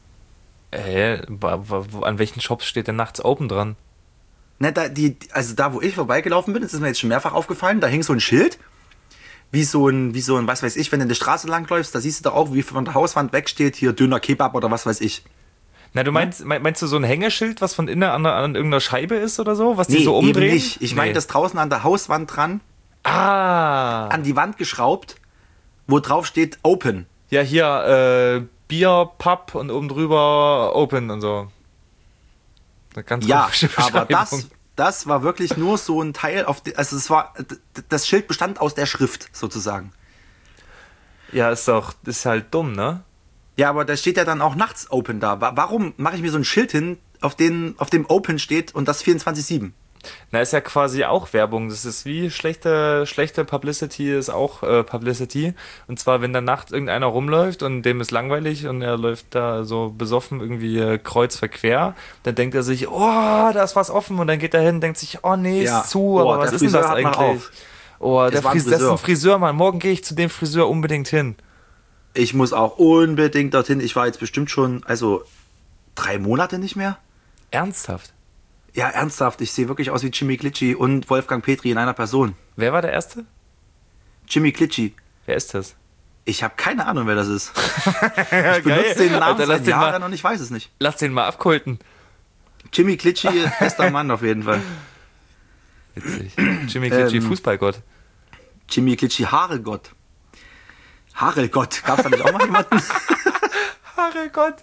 C: An welchen Shops steht denn nachts Open dran?
B: Ne, also da, wo ich vorbeigelaufen bin, das ist mir jetzt schon mehrfach aufgefallen, da hing so ein Schild, wie so ein, was weiß ich, wenn du in der Straße langläufst, da siehst du doch auch, wie von der Hauswand wegsteht, hier Döner Kebab oder was weiß ich.
C: Na, du meinst du so ein Hängeschild, was von innen an irgendeiner Scheibe ist oder so? Was die
B: Nee,
C: so umdrehen?
B: eben nicht. Ich meine das draußen an der Hauswand dran, an die Wand geschraubt, wo drauf steht Open.
C: Ja, hier, Bier, Pub und oben drüber Open und so. Eine ganz
B: Ja,
C: komische
B: aber
C: Beschreibung.
B: das war wirklich nur so ein Teil, also das Schild bestand aus der Schrift sozusagen.
C: Ja, ist halt dumm, ne?
B: Ja, aber da steht ja dann auch nachts Open da. Warum mache ich mir so ein Schild hin, auf dem Open steht und das 24/7?
C: Na, ist ja quasi auch Werbung. Das ist wie schlechte Publicity ist auch Publicity. Und zwar, wenn da nachts irgendeiner rumläuft und dem ist langweilig und er läuft da so besoffen irgendwie kreuz verquer, dann denkt er sich, oh, da ist was offen. Und dann geht er hin und denkt sich, oh nee,
B: Ja.
C: ist zu, aber was ist denn das eigentlich? Oh,
B: Es war ein
C: das ist ein Friseur, Mann. Morgen gehe ich zu dem Friseur unbedingt hin.
B: Ich muss auch unbedingt dorthin. Ich war jetzt bestimmt schon, 3 Monate nicht mehr.
C: Ernsthaft?
B: Ja, ernsthaft. Ich sehe wirklich aus wie Jimmy Klitschi und Wolfgang Petri in einer Person.
C: Wer war der Erste?
B: Jimmy Klitschi.
C: Wer ist das?
B: Ich habe keine Ahnung, wer das ist.
C: Ja,
B: Ich benutze den Namen
C: Alter,
B: seit Jahren und ich weiß es nicht.
C: Lass den mal abkulten.
B: Jimmy Klitschi, bester Mann auf jeden Fall.
C: Witzig. Jimmy Klitschi, Fußballgott.
B: Jimmy Klitschi, Haarelgott. Haarelgott. Gab's da nicht auch mal jemanden?
C: Haarelgott.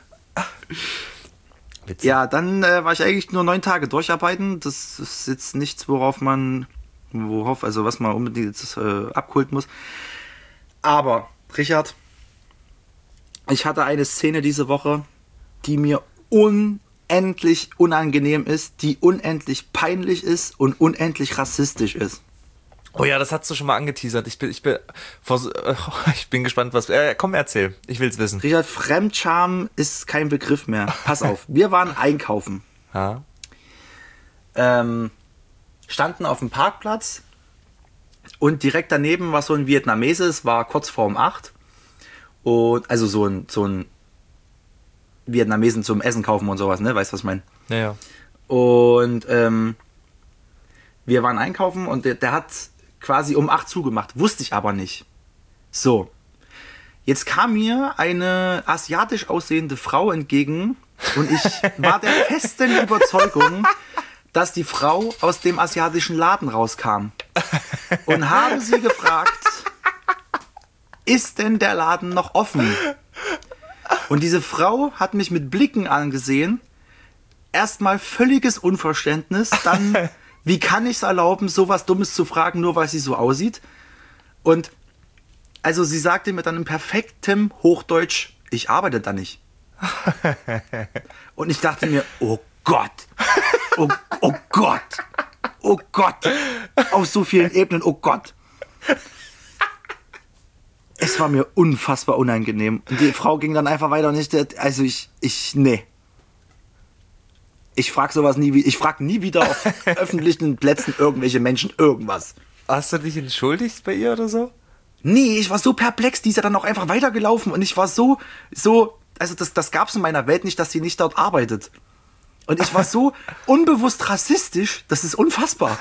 C: Witzig.
B: Ja, dann war ich eigentlich nur 9 Tage durcharbeiten. Das ist jetzt nichts, was man unbedingt jetzt, abkulten muss. Aber, Richard, ich hatte eine Szene diese Woche, die mir unendlich unangenehm ist, die unendlich peinlich ist und unendlich rassistisch ist.
C: Oh ja, das hast du schon mal angeteasert. Ich bin gespannt, was. Komm, erzähl. Ich will's wissen.
B: Richard, Fremdscham ist kein Begriff mehr. Pass auf, wir waren einkaufen.
C: Ja.
B: Standen auf dem Parkplatz und direkt daneben war so ein Vietnamese, es war kurz vor 8. Und, also so ein Vietnamesen zum Essen kaufen und sowas, ne? Weißt du, was ich meine?
C: Ja.
B: Und wir waren einkaufen und der hat quasi um 8 zugemacht, wusste ich aber nicht. So, jetzt kam mir eine asiatisch aussehende Frau entgegen und ich war der festen Überzeugung, dass die Frau aus dem asiatischen Laden rauskam und habe sie gefragt, ist denn der Laden noch offen? Und diese Frau hat mich mit Blicken angesehen, erstmal völliges Unverständnis, dann wie kann ich es erlauben, sowas Dummes zu fragen, nur weil sie so aussieht? Und also sie sagte mir dann in perfektem Hochdeutsch, ich arbeite da nicht. Und ich dachte mir, oh Gott, oh Gott, oh Gott, auf so vielen Ebenen, oh Gott. Es war mir unfassbar unangenehm. Und die Frau ging dann einfach weiter und nee. Ich frage sowas nie, ich frage nie wieder auf öffentlichen Plätzen irgendwelche Menschen irgendwas.
C: Hast du dich entschuldigt bei ihr oder so?
B: Nee, ich war so perplex, die ist ja dann auch einfach weitergelaufen und ich war so, also das gab's in meiner Welt nicht, dass sie nicht dort arbeitet. Und ich war so unbewusst rassistisch, das ist unfassbar.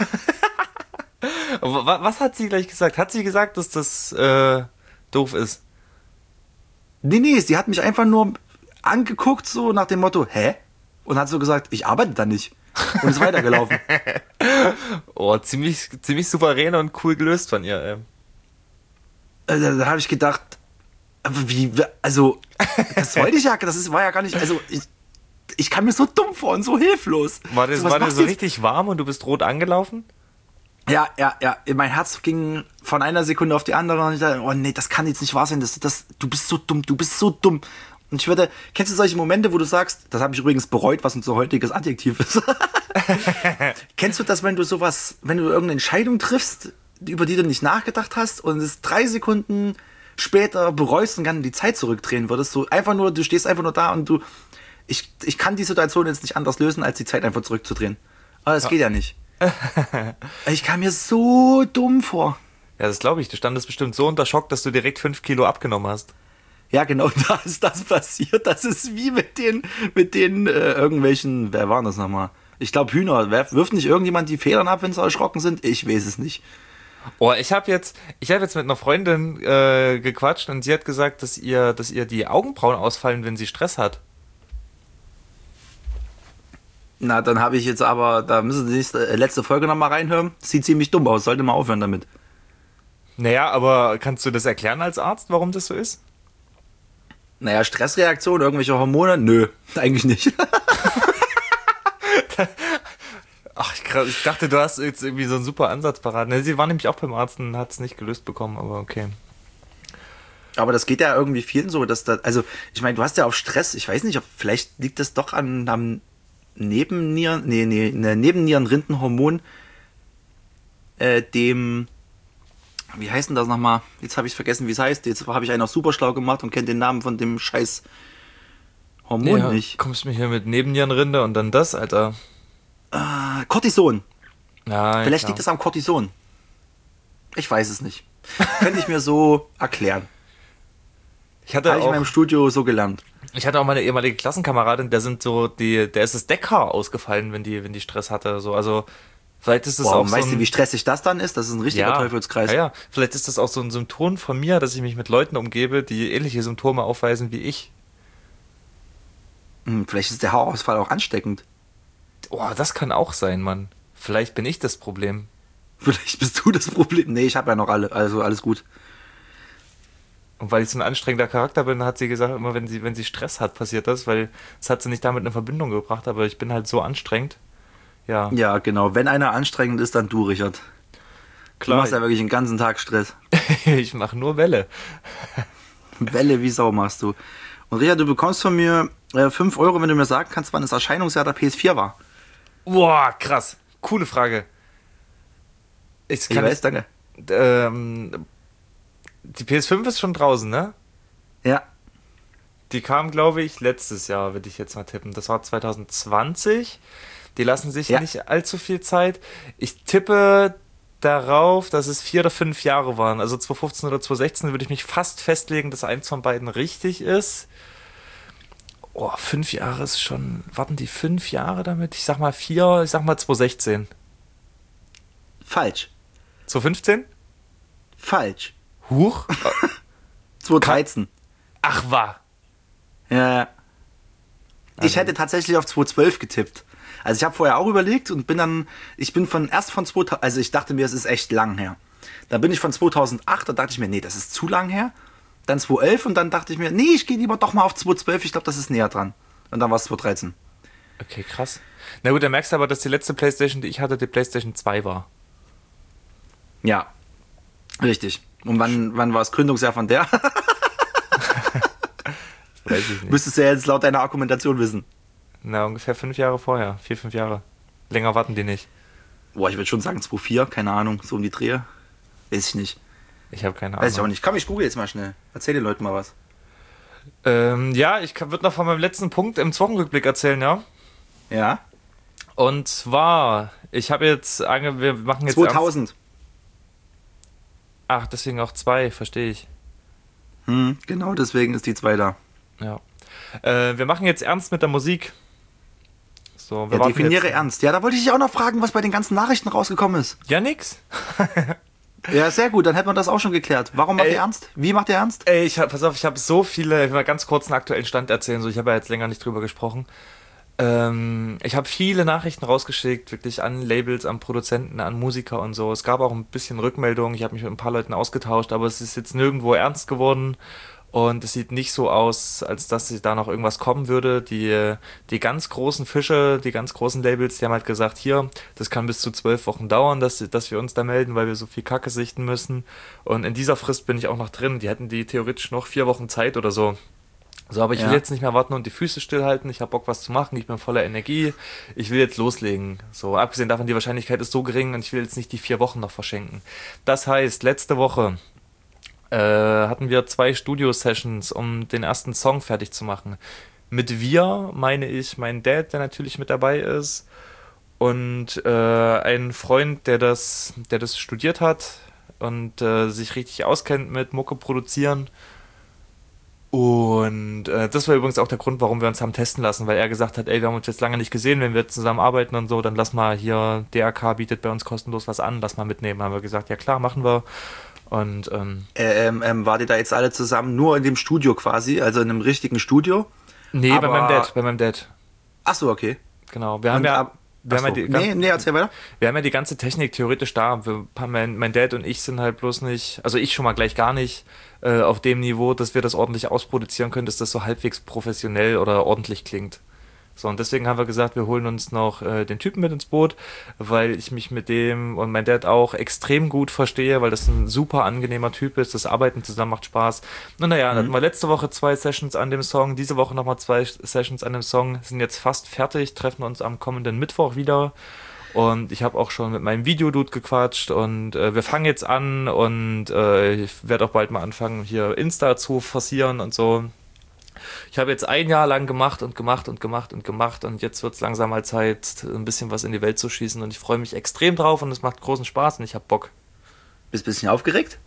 C: Was hat sie gleich gesagt? Hat sie gesagt, dass das doof ist?
B: Nee, sie hat mich einfach nur angeguckt, so nach dem Motto, hä? Und hat so gesagt, ich arbeite da nicht. und ist weitergelaufen.
C: Oh, ziemlich souverän und cool gelöst von ihr, ey.
B: Da habe ich gedacht, aber wie, also, das wollte ich ja, war ja gar nicht, also, ich kam mir so dumm vor und so hilflos.
C: War dir so richtig warm und du bist rot angelaufen?
B: Ja, mein Herz ging von einer Sekunde auf die andere und ich dachte, oh nee, das kann jetzt nicht wahr sein, du bist so dumm. Und kennst du solche Momente, wo du sagst, das habe ich übrigens bereut, was unser heutiges Adjektiv ist. Kennst du das, wenn du irgendeine Entscheidung triffst, über die du nicht nachgedacht hast und es 3 Sekunden später bereust und gerne die Zeit zurückdrehen würdest, du stehst einfach nur da und ich kann die Situation jetzt nicht anders lösen, als die Zeit einfach zurückzudrehen. Aber das geht ja nicht. Ich kam mir so dumm vor.
C: Ja, das glaube ich. Du standest bestimmt so unter Schock, dass du direkt 5 Kilo abgenommen hast.
B: Ja, genau, da ist das passiert. Das ist wie mit den irgendwelchen, wer waren das nochmal? Ich glaube Hühner. Wirft nicht irgendjemand die Federn ab, wenn sie erschrocken sind? Ich weiß es nicht.
C: Oh, ich hab jetzt mit einer Freundin gequatscht und sie hat gesagt, dass ihr die Augenbrauen ausfallen, wenn sie Stress hat.
B: Na, dann habe ich jetzt aber, da müssen Sie die letzte Folge nochmal reinhören. Sieht ziemlich dumm aus, sollte mal aufhören damit.
C: Naja, aber kannst du das erklären als Arzt, warum das so ist?
B: Naja, Stressreaktion, irgendwelche Hormone? Nö, eigentlich nicht.
C: Ach, ich dachte, du hast jetzt irgendwie so einen super Ansatz parat. Ne, sie war nämlich auch beim Arzt und hat es nicht gelöst bekommen, aber okay.
B: Aber das geht ja irgendwie vielen so, also ich meine, du hast ja auch Stress, ich weiß nicht, vielleicht liegt das doch am Nebennierenrindenhormon, dem, wie heißt denn das nochmal? Jetzt habe ich vergessen, wie es heißt. Jetzt habe ich einen auf super schlau gemacht und kenne den Namen von dem scheiß Hormon nicht.
C: Kommst du mir hier mit Nebennierenrinde und dann das, Alter?
B: Cortison.
C: Ja,
B: vielleicht liegt es am Cortison. Ich weiß es nicht. Könnte ich mir so erklären. Habe ich in meinem Studio so gelernt.
C: Ich hatte auch meine ehemalige Klassenkameradin, der ist das Deckhaar ausgefallen, wenn die Stress hatte. So, also vielleicht ist das auch
B: weißt du, wie stressig das dann ist? Das ist ein richtiger Teufelskreis.
C: Ja. Vielleicht ist das auch so ein Symptom von mir, dass ich mich mit Leuten umgebe, die ähnliche Symptome aufweisen wie ich.
B: Vielleicht ist der Haarausfall auch ansteckend.
C: Oh, das kann auch sein, Mann. Vielleicht bin ich das Problem.
B: Vielleicht bist du das Problem. Nee, ich habe ja noch alle, also alles gut.
C: Und weil ich so ein anstrengender Charakter bin, hat sie gesagt, immer wenn sie Stress hat, passiert das, weil das hat sie nicht damit in Verbindung gebracht, aber ich bin halt so anstrengend. Ja.
B: Ja, genau. Wenn einer anstrengend ist, dann du, Richard.
C: Klar.
B: Du machst ja wirklich den ganzen Tag Stress.
C: Ich mache nur Welle.
B: Welle wie Sau machst du. Und Richard, du bekommst von mir 5 Euro, wenn du mir sagen kannst, wann das Erscheinungsjahr der PS4 war.
C: Boah, krass. Coole Frage.
B: Ich weiß, danke.
C: Die PS5 ist schon draußen, ne?
B: Ja.
C: Die kam, glaube ich, letztes Jahr, würde ich jetzt mal tippen. Das war 2020. Die lassen sich nicht allzu viel Zeit. Ich tippe darauf, dass es 4 oder 5 Jahre waren. Also 2015 oder 2016 würde ich mich fast festlegen, dass eins von beiden richtig ist. Oh, 5 Jahre ist schon... Warten die 5 Jahre damit? Ich sag mal 4, ich sag mal 2016.
B: Falsch.
C: 2015?
B: Falsch.
C: Huch.
B: 2013.
C: Ach, wahr.
B: Ja. Ich hätte tatsächlich auf 2012 getippt. Also ich habe vorher auch überlegt und ich bin von 2000, also ich dachte mir, es ist echt lang her. Dann bin ich von 2008, da dachte ich mir, nee, das ist zu lang her. Dann 2011 und dann dachte ich mir, nee, ich gehe lieber doch mal auf 2012, ich glaube, das ist näher dran. Und dann war es 2013.
C: Okay, krass. Na gut, dann merkst du aber, dass die letzte Playstation, die ich hatte, die Playstation 2 war.
B: Ja, richtig. Und wann war das Gründungsjahr von der?
C: Weiß ich nicht.
B: Müsstest du ja jetzt laut deiner Argumentation wissen.
C: Na, ungefähr 5 Jahre vorher. 4, 5 Jahre. Länger warten die nicht.
B: Boah, ich würde schon sagen 2,4, keine Ahnung, so um die Drehe. Weiß ich nicht.
C: Ich habe keine Ahnung.
B: Weiß ich auch nicht. Komm, ich google jetzt mal schnell. Erzähl den Leuten mal was.
C: Ja, ich würde noch von meinem letzten Punkt im Wochenrückblick erzählen, ja?
B: Ja?
C: Und zwar, wir machen jetzt...
B: 2000.
C: Ach, deswegen auch 2, verstehe ich.
B: Genau, deswegen ist die 2 da.
C: Ja. Wir machen jetzt ernst mit der Musik. So,
B: Ja, definiere ernst. Ja, da wollte ich dich auch noch fragen, was bei den ganzen Nachrichten rausgekommen ist.
C: Ja, nix.
B: Ja, sehr gut, dann hätten wir das auch schon geklärt. Warum macht ihr ernst? Wie macht ihr ernst?
C: Pass auf, ich habe so viele, ich will mal ganz kurz einen aktuellen Stand erzählen, so, ich habe ja jetzt länger nicht drüber gesprochen. Ich habe viele Nachrichten rausgeschickt, wirklich an Labels, an Produzenten, an Musiker und so. Es gab auch ein bisschen Rückmeldungen, ich habe mich mit ein paar Leuten ausgetauscht, aber es ist jetzt nirgendwo ernst geworden und es sieht nicht so aus, als dass da noch irgendwas kommen würde. Die ganz großen Fische, die ganz großen Labels, die haben halt gesagt, hier, das kann bis zu 12 Wochen dauern, dass wir uns da melden, weil wir so viel Kacke sichten müssen. Und in dieser Frist bin ich auch noch drin. Die hätten die theoretisch noch 4 Wochen Zeit oder so. So, aber ich will
B: Ja.
C: jetzt nicht mehr warten und die Füße stillhalten. Ich habe Bock, was zu machen. Ich bin voller Energie. Ich will jetzt loslegen. So, abgesehen davon, die Wahrscheinlichkeit ist so gering und ich will jetzt nicht die 4 Wochen noch verschenken. Das heißt, letzte Woche hatten wir 2 Studio-Sessions, um den ersten Song fertig zu machen. Mit wir meine ich meinen Dad, der natürlich mit dabei ist, und einen Freund, der das studiert hat und sich richtig auskennt mit Mucke produzieren. Und das war übrigens auch der Grund, warum wir uns haben testen lassen, weil er gesagt hat, ey, wir haben uns jetzt lange nicht gesehen, wenn wir zusammen arbeiten und so, dann lass mal hier, DRK bietet bei uns kostenlos was an, lass mal mitnehmen. Haben wir gesagt, ja klar, machen wir. Und
B: Wart ihr da jetzt alle zusammen nur in dem Studio quasi, also in einem richtigen Studio?
C: nee,
B: Aber-
C: bei meinem Dad,
B: Ach so, okay.
C: genau. Wir haben
B: Ach so. Nee, erzähl weiter.
C: wir haben ja die ganze Technik theoretisch da. Mein Dad und ich sind halt bloß nicht, also ich schon mal gleich gar nicht, auf dem Niveau, dass wir das ordentlich ausproduzieren können, dass das so halbwegs professionell oder ordentlich klingt. So, und deswegen haben wir gesagt, wir holen uns noch den Typen mit ins Boot, weil ich mich mit dem und mein Dad auch extrem gut verstehe, weil das ein super angenehmer Typ ist. Das Arbeiten zusammen macht Spaß. Und naja, dann hatten wir letzte Woche 2 Sessions an dem Song, diese Woche nochmal 2 Sessions an dem Song, sind jetzt fast fertig, treffen uns am kommenden Mittwoch wieder. Und ich habe auch schon mit meinem Videodude gequatscht und wir fangen jetzt an und ich werde auch bald mal anfangen, hier Insta zu forcieren und so. Ich habe jetzt ein Jahr lang gemacht und jetzt wird es langsam mal Zeit, ein bisschen was in die Welt zu schießen und ich freue mich extrem drauf und es macht großen Spaß und ich habe Bock.
B: Bist ein bisschen aufgeregt?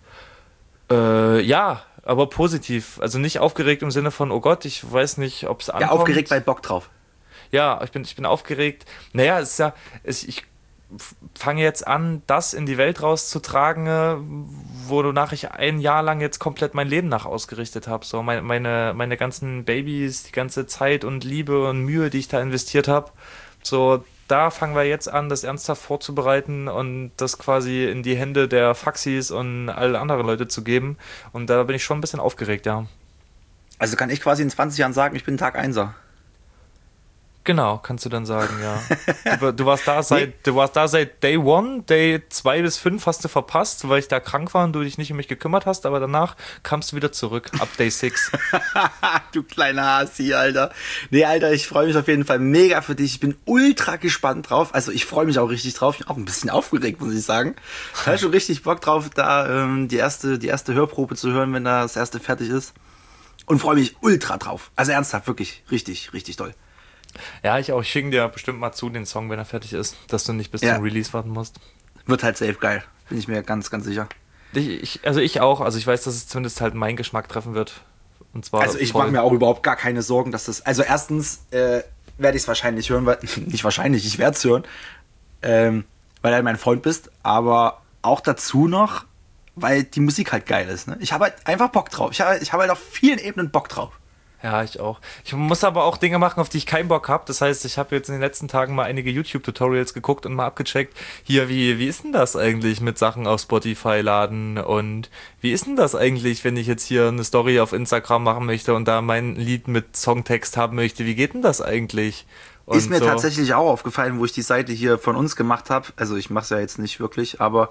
C: Ja, aber positiv. Also nicht aufgeregt im Sinne von, oh Gott, ich weiß nicht, ob es ankommt.
B: Ja, aufgeregt, weil Bock drauf.
C: Ja, ich bin aufgeregt. Naja, ich fange jetzt an, das in die Welt rauszutragen, wonach ich ein Jahr lang jetzt komplett mein Leben nach ausgerichtet habe. So meine ganzen Babys, die ganze Zeit und Liebe und Mühe, die ich da investiert habe. So, da fangen wir jetzt an, das ernsthaft vorzubereiten und das quasi in die Hände der Faxis und alle anderen Leute zu geben. Und da bin ich schon ein bisschen aufgeregt, ja.
B: Also kann ich quasi in 20 Jahren sagen, ich bin Tag 1er.
C: Genau, kannst du dann sagen, ja. Du warst da seit Day 1, Day 2 bis 5 hast du verpasst, weil ich da krank war und du dich nicht um mich gekümmert hast, aber danach kamst du wieder zurück, ab Day 6.
B: Du kleiner Hasi, Alter. Nee, Alter, ich freue mich auf jeden Fall mega für dich. Ich bin ultra gespannt drauf. Also ich freue mich auch richtig drauf. Ich bin auch ein bisschen aufgeregt, muss ich sagen. Ich habe schon richtig Bock drauf, da die erste Hörprobe zu hören, wenn das erste fertig ist. Und freue mich ultra drauf. Also ernsthaft, wirklich richtig, richtig toll.
C: Ja, ich auch. Ich schicke dir bestimmt mal zu, den Song, wenn er fertig ist, dass du nicht bis
B: Ja.
C: zum Release warten musst.
B: Wird halt safe geil. Bin ich mir ganz, ganz sicher.
C: Ich auch. Also ich weiß, dass es zumindest halt meinen Geschmack treffen wird. Und zwar
B: Also ich
C: voll.
B: mache mir auch überhaupt gar keine Sorgen, dass das... Also erstens werde ich es wahrscheinlich hören, weil... Nicht wahrscheinlich, ich werde es hören. Weil du halt mein Freund bist. Aber auch dazu noch, weil die Musik halt geil ist. Ne? Ich habe halt einfach Bock drauf. Ich hab halt auf vielen Ebenen Bock drauf.
C: Ja, ich auch. Ich muss aber auch Dinge machen, auf die ich keinen Bock habe. Das heißt, ich habe jetzt in den letzten Tagen mal einige YouTube-Tutorials geguckt und mal abgecheckt. Hier, wie ist denn das eigentlich mit Sachen auf Spotify laden? Und wie ist denn das eigentlich, wenn ich jetzt hier eine Story auf Instagram machen möchte und da mein Lied mit Songtext haben möchte? Wie geht denn das eigentlich? Und
B: Ist mir
C: so.
B: tatsächlich auch aufgefallen, wo ich die Seite hier von uns gemacht habe. Also ich mache es ja jetzt nicht wirklich, aber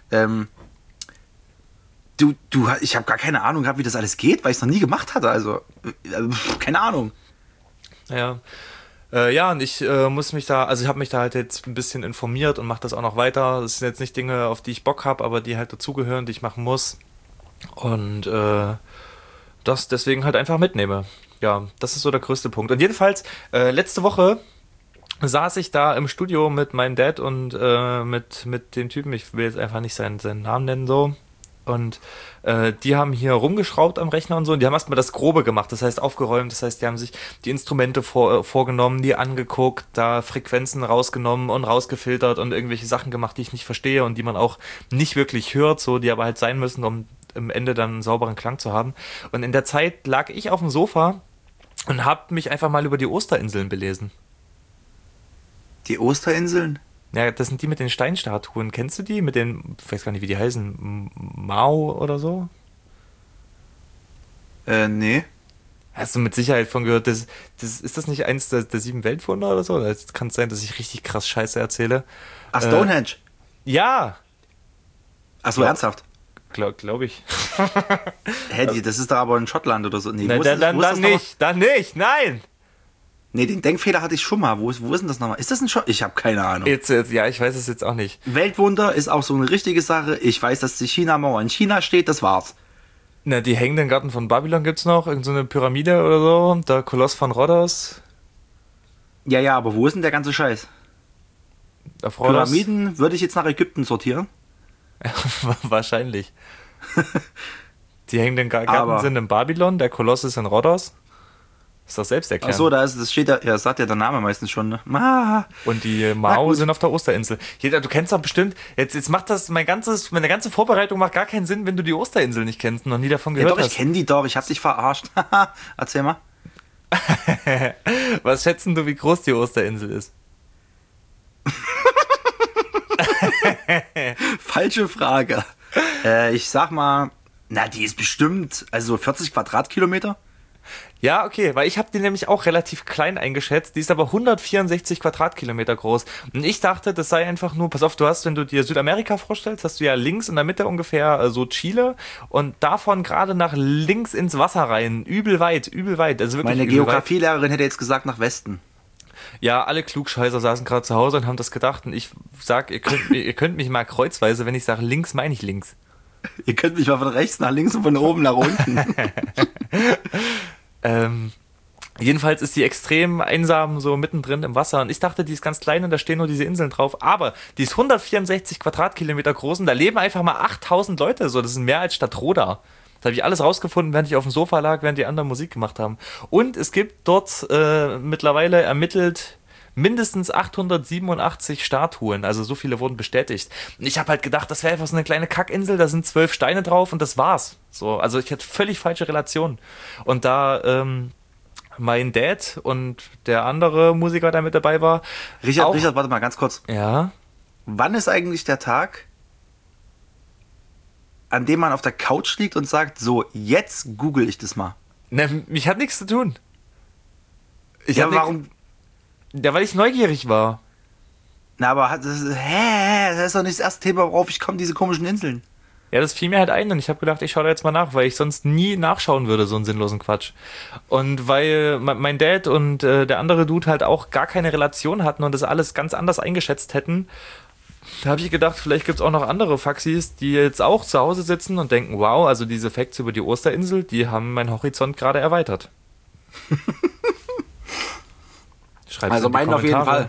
B: ich habe gar keine Ahnung gehabt, wie das alles geht, weil ich es noch nie gemacht hatte. Also keine Ahnung.
C: Ja. Ja, und ich muss mich da, also ich habe mich da halt jetzt ein bisschen informiert und mache das auch noch weiter. Das sind jetzt nicht Dinge, auf die ich Bock habe, aber die halt dazugehören, die ich machen muss. Und das deswegen halt einfach mitnehme. Ja, das ist so der größte Punkt. Und jedenfalls, letzte Woche saß ich da im Studio mit meinem Dad und mit dem Typen, ich will jetzt einfach nicht seinen Namen nennen, so. Und die haben hier rumgeschraubt am Rechner und so und die haben erstmal das Grobe gemacht, das heißt aufgeräumt, das heißt, die haben sich die Instrumente vorgenommen, die angeguckt, da Frequenzen rausgenommen und rausgefiltert und irgendwelche Sachen gemacht, die ich nicht verstehe und die man auch nicht wirklich hört, so, die aber halt sein müssen, um am Ende dann einen sauberen Klang zu haben. Und in der Zeit lag ich auf dem Sofa und habe mich einfach mal über die Osterinseln belesen.
B: Die Osterinseln?
C: Ja, das sind die mit den Steinstatuen. Kennst du die? Mit den, ich weiß gar nicht, wie die heißen, Mao oder so?
B: Nee.
C: Hast du mit Sicherheit von gehört, ist das nicht eins der 7 Weltwunder oder so? Es kann sein, dass ich richtig krass Scheiße erzähle.
B: Ach, Stonehenge.
C: Ja,
B: Ach so, ernsthaft?
C: glaube ich.
B: Hä, das ist doch aber in Schottland oder so. Nee,
C: Nein,
B: wo ist
C: dann
B: das
C: nicht, nein!
B: Nee, den Denkfehler hatte ich schon mal. Wo ist denn das nochmal? Ist das ein Schottland? Ich habe keine Ahnung.
C: Jetzt, ja, ich weiß es jetzt auch nicht.
B: Weltwunder ist auch so eine richtige Sache. Ich weiß, dass die China-Mauer in China steht, das war's.
C: Na, die hängenden Garten von Babylon gibt's noch, irgend so eine Pyramide oder so, der Koloss von Rhodos.
B: Ja, aber wo ist denn der ganze Scheiß?
C: Auf Rhodos.
B: Pyramiden würde ich jetzt nach Ägypten sortieren.
C: Wahrscheinlich. Die hängenden Garten
B: Aber-
C: sind in Babylon, der Koloss ist in Rhodos. Ist doch selbst erklärt.
B: Ach so, das steht ja, sagt ja der Name meistens schon. Ne? Ah,
C: Und die
B: Na
C: Mao
B: gut.
C: sind auf der Osterinsel. Jeder, du kennst doch bestimmt, jetzt macht das, meine ganze Vorbereitung macht gar keinen Sinn, wenn du die Osterinsel nicht kennst und noch nie davon
B: ja
C: gehört
B: doch, ich
C: hast.
B: kenne die doch. Ich hab dich verarscht. Erzähl mal.
C: Was schätzen du, wie groß die Osterinsel ist?
B: Falsche Frage. Ich sag mal, na, die ist bestimmt, also 40 Quadratkilometer.
C: Ja, okay, weil ich habe die nämlich auch relativ klein eingeschätzt. Die ist aber 164 Quadratkilometer groß. Und ich dachte, das sei einfach nur, pass auf, du hast, wenn du dir Südamerika vorstellst, hast du ja links in der Mitte ungefähr so Chile und davon gerade nach links ins Wasser rein. Übel weit. Also wirklich
B: Meine
C: übel weit.
B: Geografielehrerin hätte jetzt gesagt nach Westen.
C: Ja, alle Klugscheißer saßen gerade zu Hause und haben das gedacht. Und ich sag, ihr könnt mich mal kreuzweise, wenn ich sage links, meine ich links.
B: Ihr könnt mich mal von rechts nach links und von oben nach unten.
C: Jedenfalls ist die extrem einsam so mittendrin im Wasser und ich dachte, die ist ganz klein und da stehen nur diese Inseln drauf, aber die ist 164 Quadratkilometer groß und da leben einfach mal 8000 Leute, so, das sind mehr als Stadtroda. Das habe ich alles rausgefunden, während ich auf dem Sofa lag, während die anderen Musik gemacht haben. Und es gibt dort mittlerweile ermittelt mindestens 887 Statuen, also so viele wurden bestätigt. Und ich habe halt gedacht, das wäre einfach so eine kleine Kackinsel, da sind 12 Steine drauf und das war's. So, also ich hatte völlig falsche Relationen. Und da mein Dad und der andere Musiker, der mit dabei war.
B: Richard, warte mal ganz kurz.
C: Ja.
B: Wann ist eigentlich der Tag, an dem man auf der Couch liegt und sagt, so, jetzt google ich das mal?
C: Ne, mich hat nichts zu tun.
B: Warum?
C: Ja, weil ich neugierig war.
B: Na, aber das ist doch nicht das erste Thema, worauf ich komme, diese komischen Inseln.
C: Ja, das fiel mir halt ein und ich habe gedacht, ich schaue da jetzt mal nach, weil ich sonst nie nachschauen würde, so einen sinnlosen Quatsch. Und weil mein Dad und der andere Dude halt auch gar keine Relation hatten und das alles ganz anders eingeschätzt hätten, da habe ich gedacht, vielleicht gibt es auch noch andere Faxis, die jetzt auch zu Hause sitzen und denken, wow, also diese Facts über die Osterinsel, die haben meinen Horizont gerade erweitert. Schreib's
B: Also
C: in die
B: meinen auf jeden
C: Kommentare.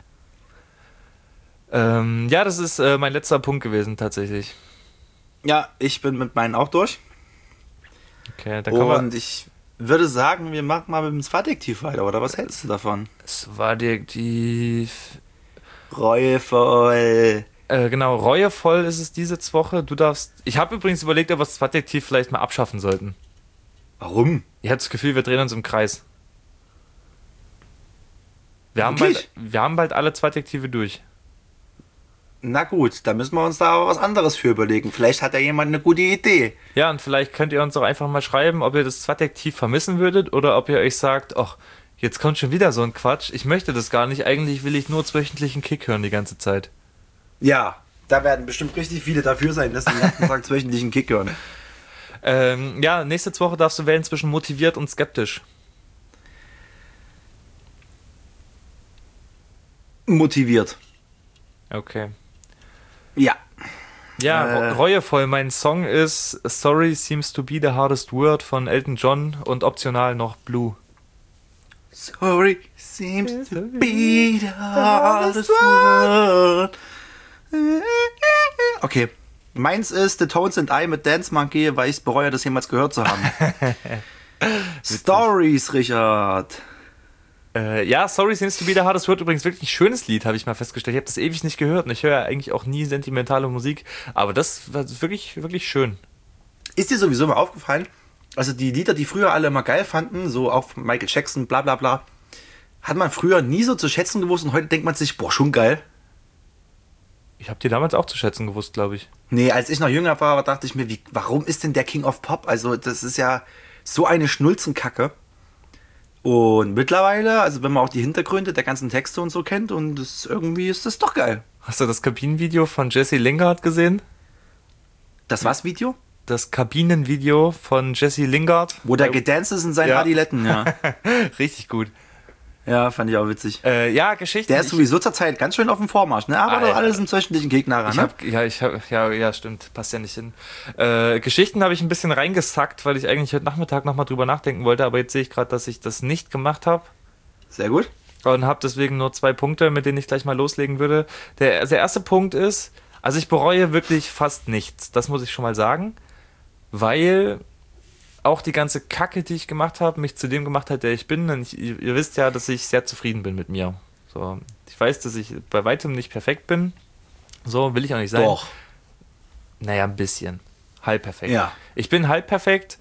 B: Fall.
C: Ja, das ist mein letzter Punkt gewesen, tatsächlich.
B: Ja, ich bin mit meinen auch durch.
C: Okay, dann kommen
B: Und ich würde sagen, wir machen mal mit dem Swadektiv weiter, oder was hältst du davon?
C: Es war die
B: Reuevoll.
C: genau, reuevoll ist es diese Woche. Du darfst. Ich habe übrigens überlegt, ob wir das Adjektiv vielleicht mal abschaffen sollten.
B: Warum?
C: Ich habe das Gefühl, wir drehen uns im Kreis. Wir haben
B: Wirklich?
C: bald alle zwei Adjektive durch.
B: Na gut, da müssen wir uns da aber was anderes für überlegen. Vielleicht hat ja jemand eine gute Idee.
C: Ja, und vielleicht könnt ihr uns doch einfach mal schreiben, ob ihr das Adjektiv vermissen würdet oder ob ihr euch sagt, ach, jetzt kommt schon wieder so ein Quatsch. Ich möchte das gar nicht. Eigentlich will ich nur wöchentlichen Kick hören die ganze Zeit.
B: Ja, da werden bestimmt richtig viele dafür sein, dass sie den ganzen Tag wöchentlichen Kick hören.
C: Ja, nächste Woche darfst du wählen zwischen motiviert und skeptisch.
B: Motiviert.
C: Okay.
B: Ja.
C: Ja, reuevoll. Mein Song ist Sorry Seems to be the Hardest Word von Elton John und optional noch Blue.
B: Sorry seems to be the hardest word. Okay. Meins ist The Tones and I mit Dance Monkey, weil ich es bereue, das jemals gehört zu haben. Stories, Richard.
C: Ja, Sorry Seems to be the Hardest Word, übrigens wirklich ein schönes Lied, habe ich mal festgestellt. Ich habe das ewig nicht gehört und ich höre ja eigentlich auch nie sentimentale Musik, aber das war wirklich, wirklich schön.
B: Ist dir sowieso mal aufgefallen, also die Lieder, die früher alle immer geil fanden, so auch Michael Jackson, bla bla bla, hat man früher nie so zu schätzen gewusst und heute denkt man sich, boah, schon geil.
C: Ich habe die damals auch zu schätzen gewusst, glaube ich.
B: Nee, als ich noch jünger war, dachte ich mir, warum ist denn der King of Pop? Also das ist ja so eine Schnulzenkacke. Und mittlerweile, also wenn man auch die Hintergründe der ganzen Texte und so kennt, und irgendwie ist das doch geil.
C: Hast du das Kabinenvideo von Jesse Lingard gesehen?
B: Das was Video?
C: Das Kabinenvideo von Jesse Lingard.
B: Wo der gedanced ist in seinen Adiletten, ja.
C: Richtig gut.
B: Ja, fand ich auch witzig.
C: Ja, Geschichten.
B: Der ist sowieso zur Zeit ganz schön auf dem Vormarsch, ne? Aber doch alles im wöchentlichen Gegner ran, ne?
C: Ja, stimmt. Passt ja nicht hin. Geschichten habe ich ein bisschen reingesackt, weil ich eigentlich heute Nachmittag nochmal drüber nachdenken wollte, aber jetzt sehe ich gerade, dass ich das nicht gemacht habe.
B: Sehr gut.
C: Und habe deswegen nur 2 Punkte, mit denen ich gleich mal loslegen würde. Der erste Punkt ist, also ich bereue wirklich fast nichts. Das muss ich schon mal sagen. Weil auch die ganze Kacke, die ich gemacht habe, mich zu dem gemacht hat, der ich bin. Und ihr wisst ja, dass ich sehr zufrieden bin mit mir. So, ich weiß, dass ich bei weitem nicht perfekt bin. So will ich auch nicht sein.
B: Doch.
C: Naja, ein bisschen. Halb perfekt.
B: Ja.
C: Ich bin halb perfekt.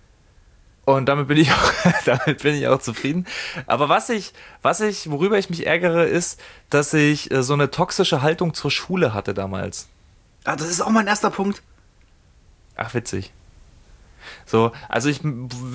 C: Und damit bin ich auch zufrieden. Aber worüber ich mich ärgere, ist, dass ich so eine toxische Haltung zur Schule hatte damals.
B: Ah, das ist auch mein erster Punkt.
C: Ach, witzig. So, also ich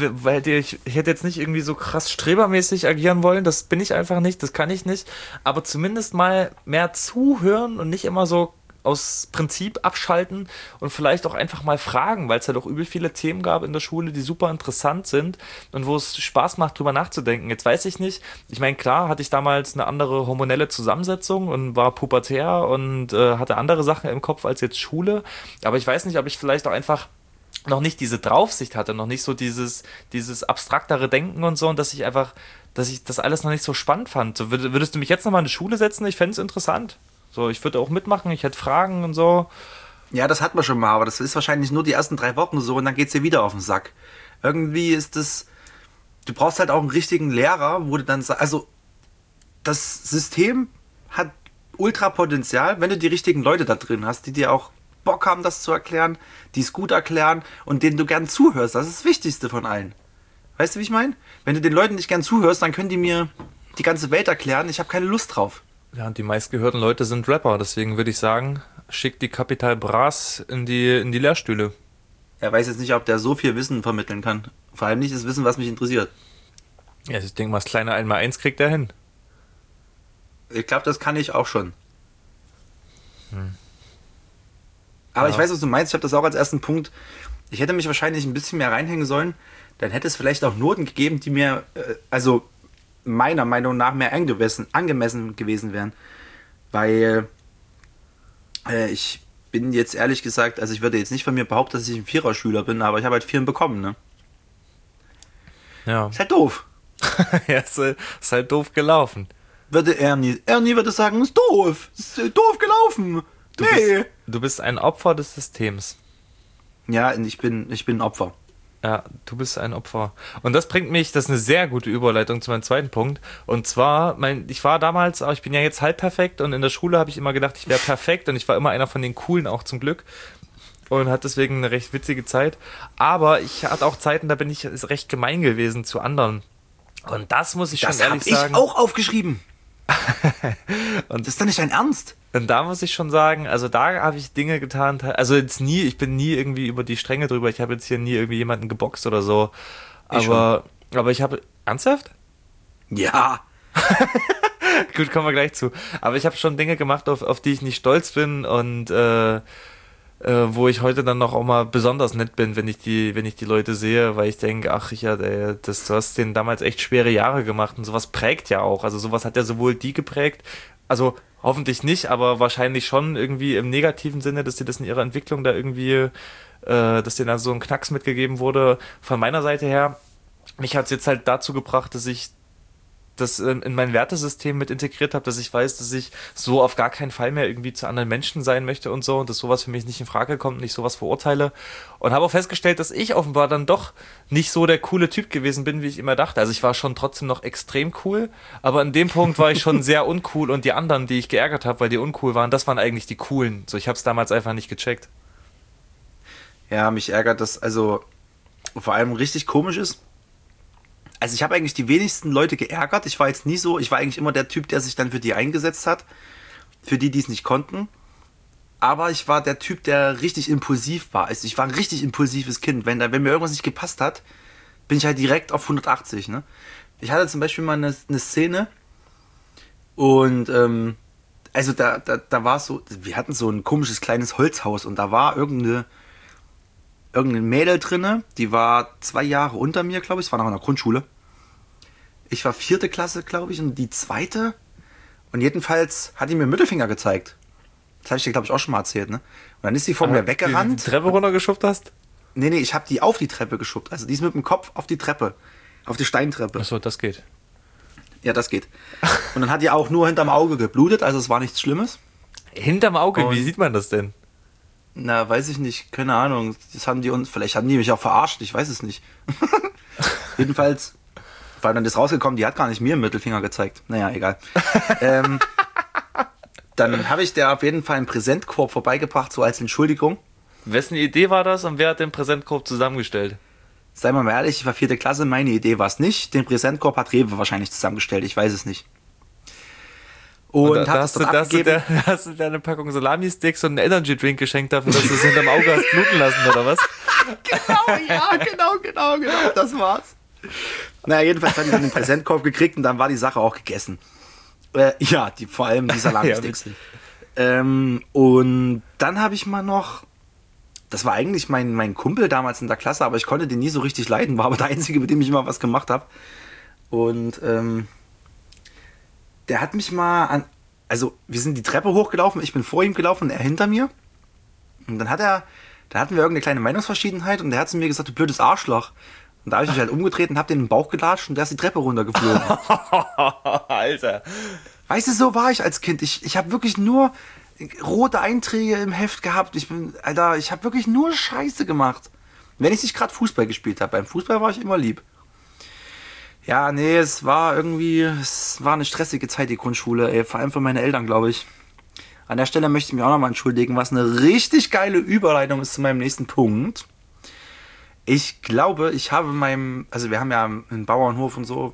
C: hätte jetzt nicht irgendwie so krass strebermäßig agieren wollen, das bin ich einfach nicht, das kann ich nicht, aber zumindest mal mehr zuhören und nicht immer so aus Prinzip abschalten und vielleicht auch einfach mal fragen, weil es halt auch übel viele Themen gab in der Schule, die super interessant sind und wo es Spaß macht, drüber nachzudenken. Jetzt weiß ich nicht, ich meine, klar hatte ich damals eine andere hormonelle Zusammensetzung und war pubertär und hatte andere Sachen im Kopf als jetzt Schule, aber ich weiß nicht, ob ich vielleicht auch einfach noch nicht diese Draufsicht hatte, noch nicht so dieses abstraktere Denken und so, und dass ich das alles noch nicht so spannend fand. So, würdest du mich jetzt nochmal in die Schule setzen? Ich fände es interessant. So, ich würde auch mitmachen, ich hätte Fragen und so.
B: Ja, das hat man schon mal, aber das ist wahrscheinlich nur die ersten 3 Wochen so und dann geht's dir wieder auf den Sack. Irgendwie ist das, du brauchst halt auch einen richtigen Lehrer, wo du dann sagst, also das System hat Ultrapotenzial, wenn du die richtigen Leute da drin hast, die dir auch Bock haben, das zu erklären, die es gut erklären und denen du gern zuhörst. Das ist das Wichtigste von allen. Weißt du, wie ich meine? Wenn du den Leuten nicht gern zuhörst, dann können die mir die ganze Welt erklären. Ich habe keine Lust drauf.
C: Ja, und die meistgehörten Leute sind Rapper. Deswegen würde ich sagen, schick die Capital Bras in die Lehrstühle.
B: Er weiß jetzt nicht, ob der so viel Wissen vermitteln kann. Vor allem nicht das Wissen, was mich interessiert.
C: Ja, ich denke mal, das kleine 1x1 kriegt er hin.
B: Ich glaube, das kann ich auch schon. Aber ich weiß, was du meinst. Ich habe das auch als ersten Punkt. Ich hätte mich wahrscheinlich ein bisschen mehr reinhängen sollen. Dann hätte es vielleicht auch Noten gegeben, die mir, also meiner Meinung nach, mehr angemessen gewesen wären. Weil ich bin jetzt ehrlich gesagt, also ich würde jetzt nicht von mir behaupten, dass ich ein Viererschüler bin, aber ich habe halt 4 bekommen, ne?
C: Ja.
B: Ist halt doof.
C: Ja, ist halt doof gelaufen.
B: Würde Ernie würde sagen, ist doof. Ist doof gelaufen.
C: Du bist ein Opfer des Systems.
B: Ja, ich bin ein Opfer.
C: Ja, du bist ein Opfer. Und das ist eine sehr gute Überleitung zu meinem zweiten Punkt. Und zwar, ich war damals, ich bin ja jetzt halb perfekt und in der Schule habe ich immer gedacht, ich wäre perfekt und ich war immer einer von den Coolen auch zum Glück. Und hatte deswegen eine recht witzige Zeit. Aber ich hatte auch Zeiten, da bin ich recht gemein gewesen zu anderen. Und das muss ich schon ehrlich sagen.
B: Das habe ich auch aufgeschrieben. Und das ist doch nicht dein Ernst.
C: Und da muss ich schon sagen, also da habe ich Dinge getan, also jetzt nie, ich bin nie irgendwie über die Stränge drüber, ich habe jetzt hier nie irgendwie jemanden geboxt oder so, aber ich habe, ernsthaft?
B: Ja.
C: Gut, kommen wir gleich zu, aber ich habe schon Dinge gemacht, auf die ich nicht stolz bin und wo ich heute dann noch auch mal besonders nett bin, wenn ich die Leute sehe, weil ich denke, ach Richard, du hast denen damals echt schwere Jahre gemacht und sowas prägt ja auch, also sowas hat ja sowohl die geprägt, also hoffentlich nicht, aber wahrscheinlich schon irgendwie im negativen Sinne, dass die das in ihrer Entwicklung da irgendwie, dass denen da so ein Knacks mitgegeben wurde. Von meiner Seite her, mich hat es jetzt halt dazu gebracht, dass ich das in mein Wertesystem mit integriert habe, dass ich weiß, dass ich so auf gar keinen Fall mehr irgendwie zu anderen Menschen sein möchte und so und dass sowas für mich nicht in Frage kommt, nicht sowas verurteile und habe auch festgestellt, dass ich offenbar dann doch nicht so der coole Typ gewesen bin, wie ich immer dachte. Also ich war schon trotzdem noch extrem cool, aber in dem Punkt war ich schon sehr uncool und die anderen, die ich geärgert habe, weil die uncool waren, das waren eigentlich die coolen. So, ich habe es damals einfach nicht gecheckt.
B: Ja, mich ärgert das, also vor allem richtig komisch ist, also ich habe eigentlich die wenigsten Leute geärgert. Ich war eigentlich immer der Typ, der sich dann für die eingesetzt hat. Für die es nicht konnten. Aber ich war der Typ, der richtig impulsiv war. Also ich war ein richtig impulsives Kind. Wenn mir irgendwas nicht gepasst hat, bin ich halt direkt auf 180. Ne? Ich hatte zum Beispiel mal eine Szene und also da war so, wir hatten so ein komisches kleines Holzhaus und da war irgendein Mädel drinne, die war 2 Jahre unter mir, glaube ich, es war noch in der Grundschule. Ich war 4. Klasse, glaube ich, und die 2. Und jedenfalls hat die mir Mittelfinger gezeigt. Das habe ich dir, glaube ich, auch schon mal erzählt, ne? Und dann ist sie vor mir weggerannt.
C: Die Treppe runtergeschubst hast?
B: Nee, ich habe die auf die Treppe geschubbt. Also die ist mit dem Kopf auf die Treppe. Auf die Steintreppe.
C: Achso, das geht.
B: Ja, das geht. Und dann hat die auch nur hinterm Auge geblutet, also es war nichts Schlimmes.
C: Hinterm Auge?
B: Und
C: wie sieht man das denn?
B: Na, weiß ich nicht. Keine Ahnung. Vielleicht haben die mich auch verarscht. Ich weiß es nicht. Jedenfalls war dann das rausgekommen, die hat gar nicht mir einen Mittelfinger gezeigt. Naja, egal. Dann habe ich der auf jeden Fall einen Präsentkorb vorbeigebracht, so als Entschuldigung.
C: Wessen Idee war das und wer hat den Präsentkorb zusammengestellt?
B: Seien wir mal ehrlich, ich war 4. Klasse, meine Idee war es nicht. Den Präsentkorb hat Rewe wahrscheinlich zusammengestellt, ich weiß es nicht. Und
C: da hast du dir eine Packung Salami-Sticks und einen Energy-Drink geschenkt dafür, dass du es hinterm Auge hast bluten lassen, oder was?
B: Genau, das war's. Naja, jedenfalls hatte ich dann den Präsentkorb gekriegt und dann war die Sache auch gegessen. Vor allem die Salami-Sticks. Und dann habe ich mal noch, das war eigentlich mein Kumpel damals in der Klasse, aber ich konnte den nie so richtig leiden, war aber der Einzige, mit dem ich immer was gemacht habe. Und der hat mich mal wir sind die Treppe hochgelaufen, ich bin vor ihm gelaufen und er hinter mir. Und dann hatten wir irgendeine kleine Meinungsverschiedenheit und der hat zu mir gesagt, du blödes Arschloch. Und da habe ich mich halt umgedreht und habe den in den Bauch gelatscht und der ist die Treppe runtergeflogen.
C: Alter.
B: Weißt du, so war ich als Kind. Ich habe wirklich nur rote Einträge im Heft gehabt. Ich habe wirklich nur Scheiße gemacht. Wenn ich nicht gerade Fußball gespielt habe. Beim Fußball war ich immer lieb. Ja, nee, es war eine stressige Zeit, die Grundschule. Ey, vor allem für meine Eltern, glaube ich. An der Stelle möchte ich mich auch nochmal entschuldigen, was eine richtig geile Überleitung ist zu meinem nächsten Punkt. Ich glaube, wir haben ja einen Bauernhof und so.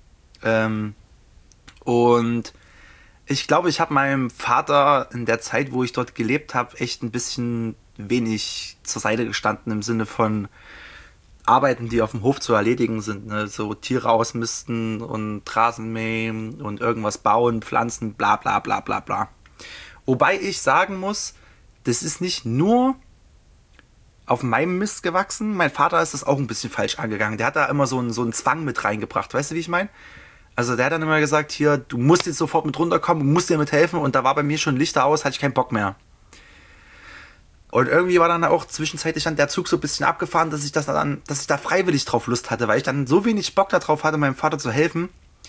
B: Und ich glaube, ich habe meinem Vater in der Zeit, wo ich dort gelebt habe, echt ein bisschen wenig zur Seite gestanden im Sinne von Arbeiten, die auf dem Hof zu erledigen sind. Ne? So Tiere ausmisten und Rasen mähen und irgendwas bauen, pflanzen, bla bla bla bla bla. Wobei ich sagen muss, das ist nicht nur auf meinem Mist gewachsen. Mein Vater ist das auch ein bisschen falsch angegangen. Der hat da immer so einen Zwang mit reingebracht. Weißt du, wie ich meine? Also der hat dann immer gesagt, hier, du musst jetzt sofort mit runterkommen, du musst dir mithelfen. Und da war bei mir schon Lichter aus, hatte ich keinen Bock mehr. Und irgendwie war dann auch zwischenzeitlich dann der Zug so ein bisschen abgefahren, dass ich da freiwillig drauf Lust hatte, weil ich dann so wenig Bock darauf hatte, meinem Vater zu helfen,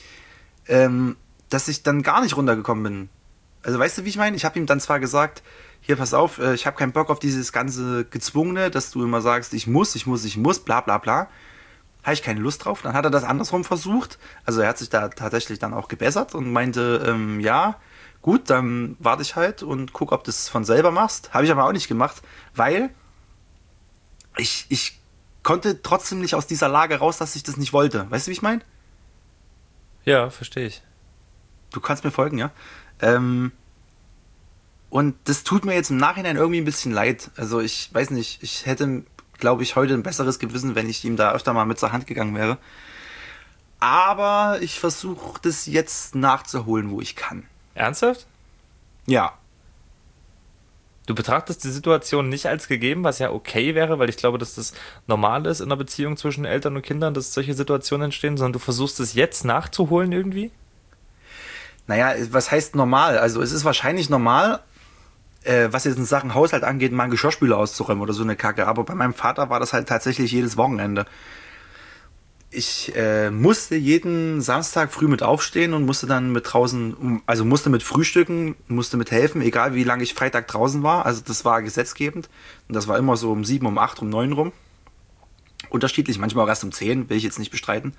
B: dass ich dann gar nicht runtergekommen bin. Also weißt du, wie ich meine? Ich habe ihm dann zwar gesagt, hier, pass auf, ich habe keinen Bock auf dieses ganze Gezwungene, dass du immer sagst, ich muss, bla bla bla. Habe ich keine Lust drauf. Dann hat er das andersrum versucht. Also er hat sich da tatsächlich dann auch gebessert und meinte, ja, gut, dann warte ich halt und guck, ob du es von selber machst. Habe ich aber auch nicht gemacht, weil ich konnte trotzdem nicht aus dieser Lage raus, dass ich das nicht wollte. Weißt du, wie ich meine?
C: Ja, verstehe ich.
B: Du kannst mir folgen, ja? Und das tut mir jetzt im Nachhinein irgendwie ein bisschen leid. Also ich weiß nicht, ich hätte, glaube ich, heute ein besseres Gewissen, wenn ich ihm da öfter mal mit zur Hand gegangen wäre. Aber ich versuche das jetzt nachzuholen, wo ich kann.
C: Ernsthaft?
B: Ja.
C: Du betrachtest die Situation nicht als gegeben, was ja okay wäre, weil ich glaube, dass das normal ist in einer Beziehung zwischen Eltern und Kindern, dass solche Situationen entstehen, sondern du versuchst es jetzt nachzuholen irgendwie?
B: Naja, was heißt normal? Also es ist wahrscheinlich normal, was jetzt in Sachen Haushalt angeht, mal einen Geschirrspüler auszuräumen oder so eine Kacke. Aber bei meinem Vater war das halt tatsächlich jedes Wochenende. Ich musste jeden Samstag früh mit aufstehen und musste dann musste mit frühstücken, musste mit helfen, egal wie lange ich Freitag draußen war. Also das war gesetzgebend. Und das war immer so um 7, um 8, um 9 rum. Unterschiedlich, manchmal auch erst um 10, will ich jetzt nicht bestreiten.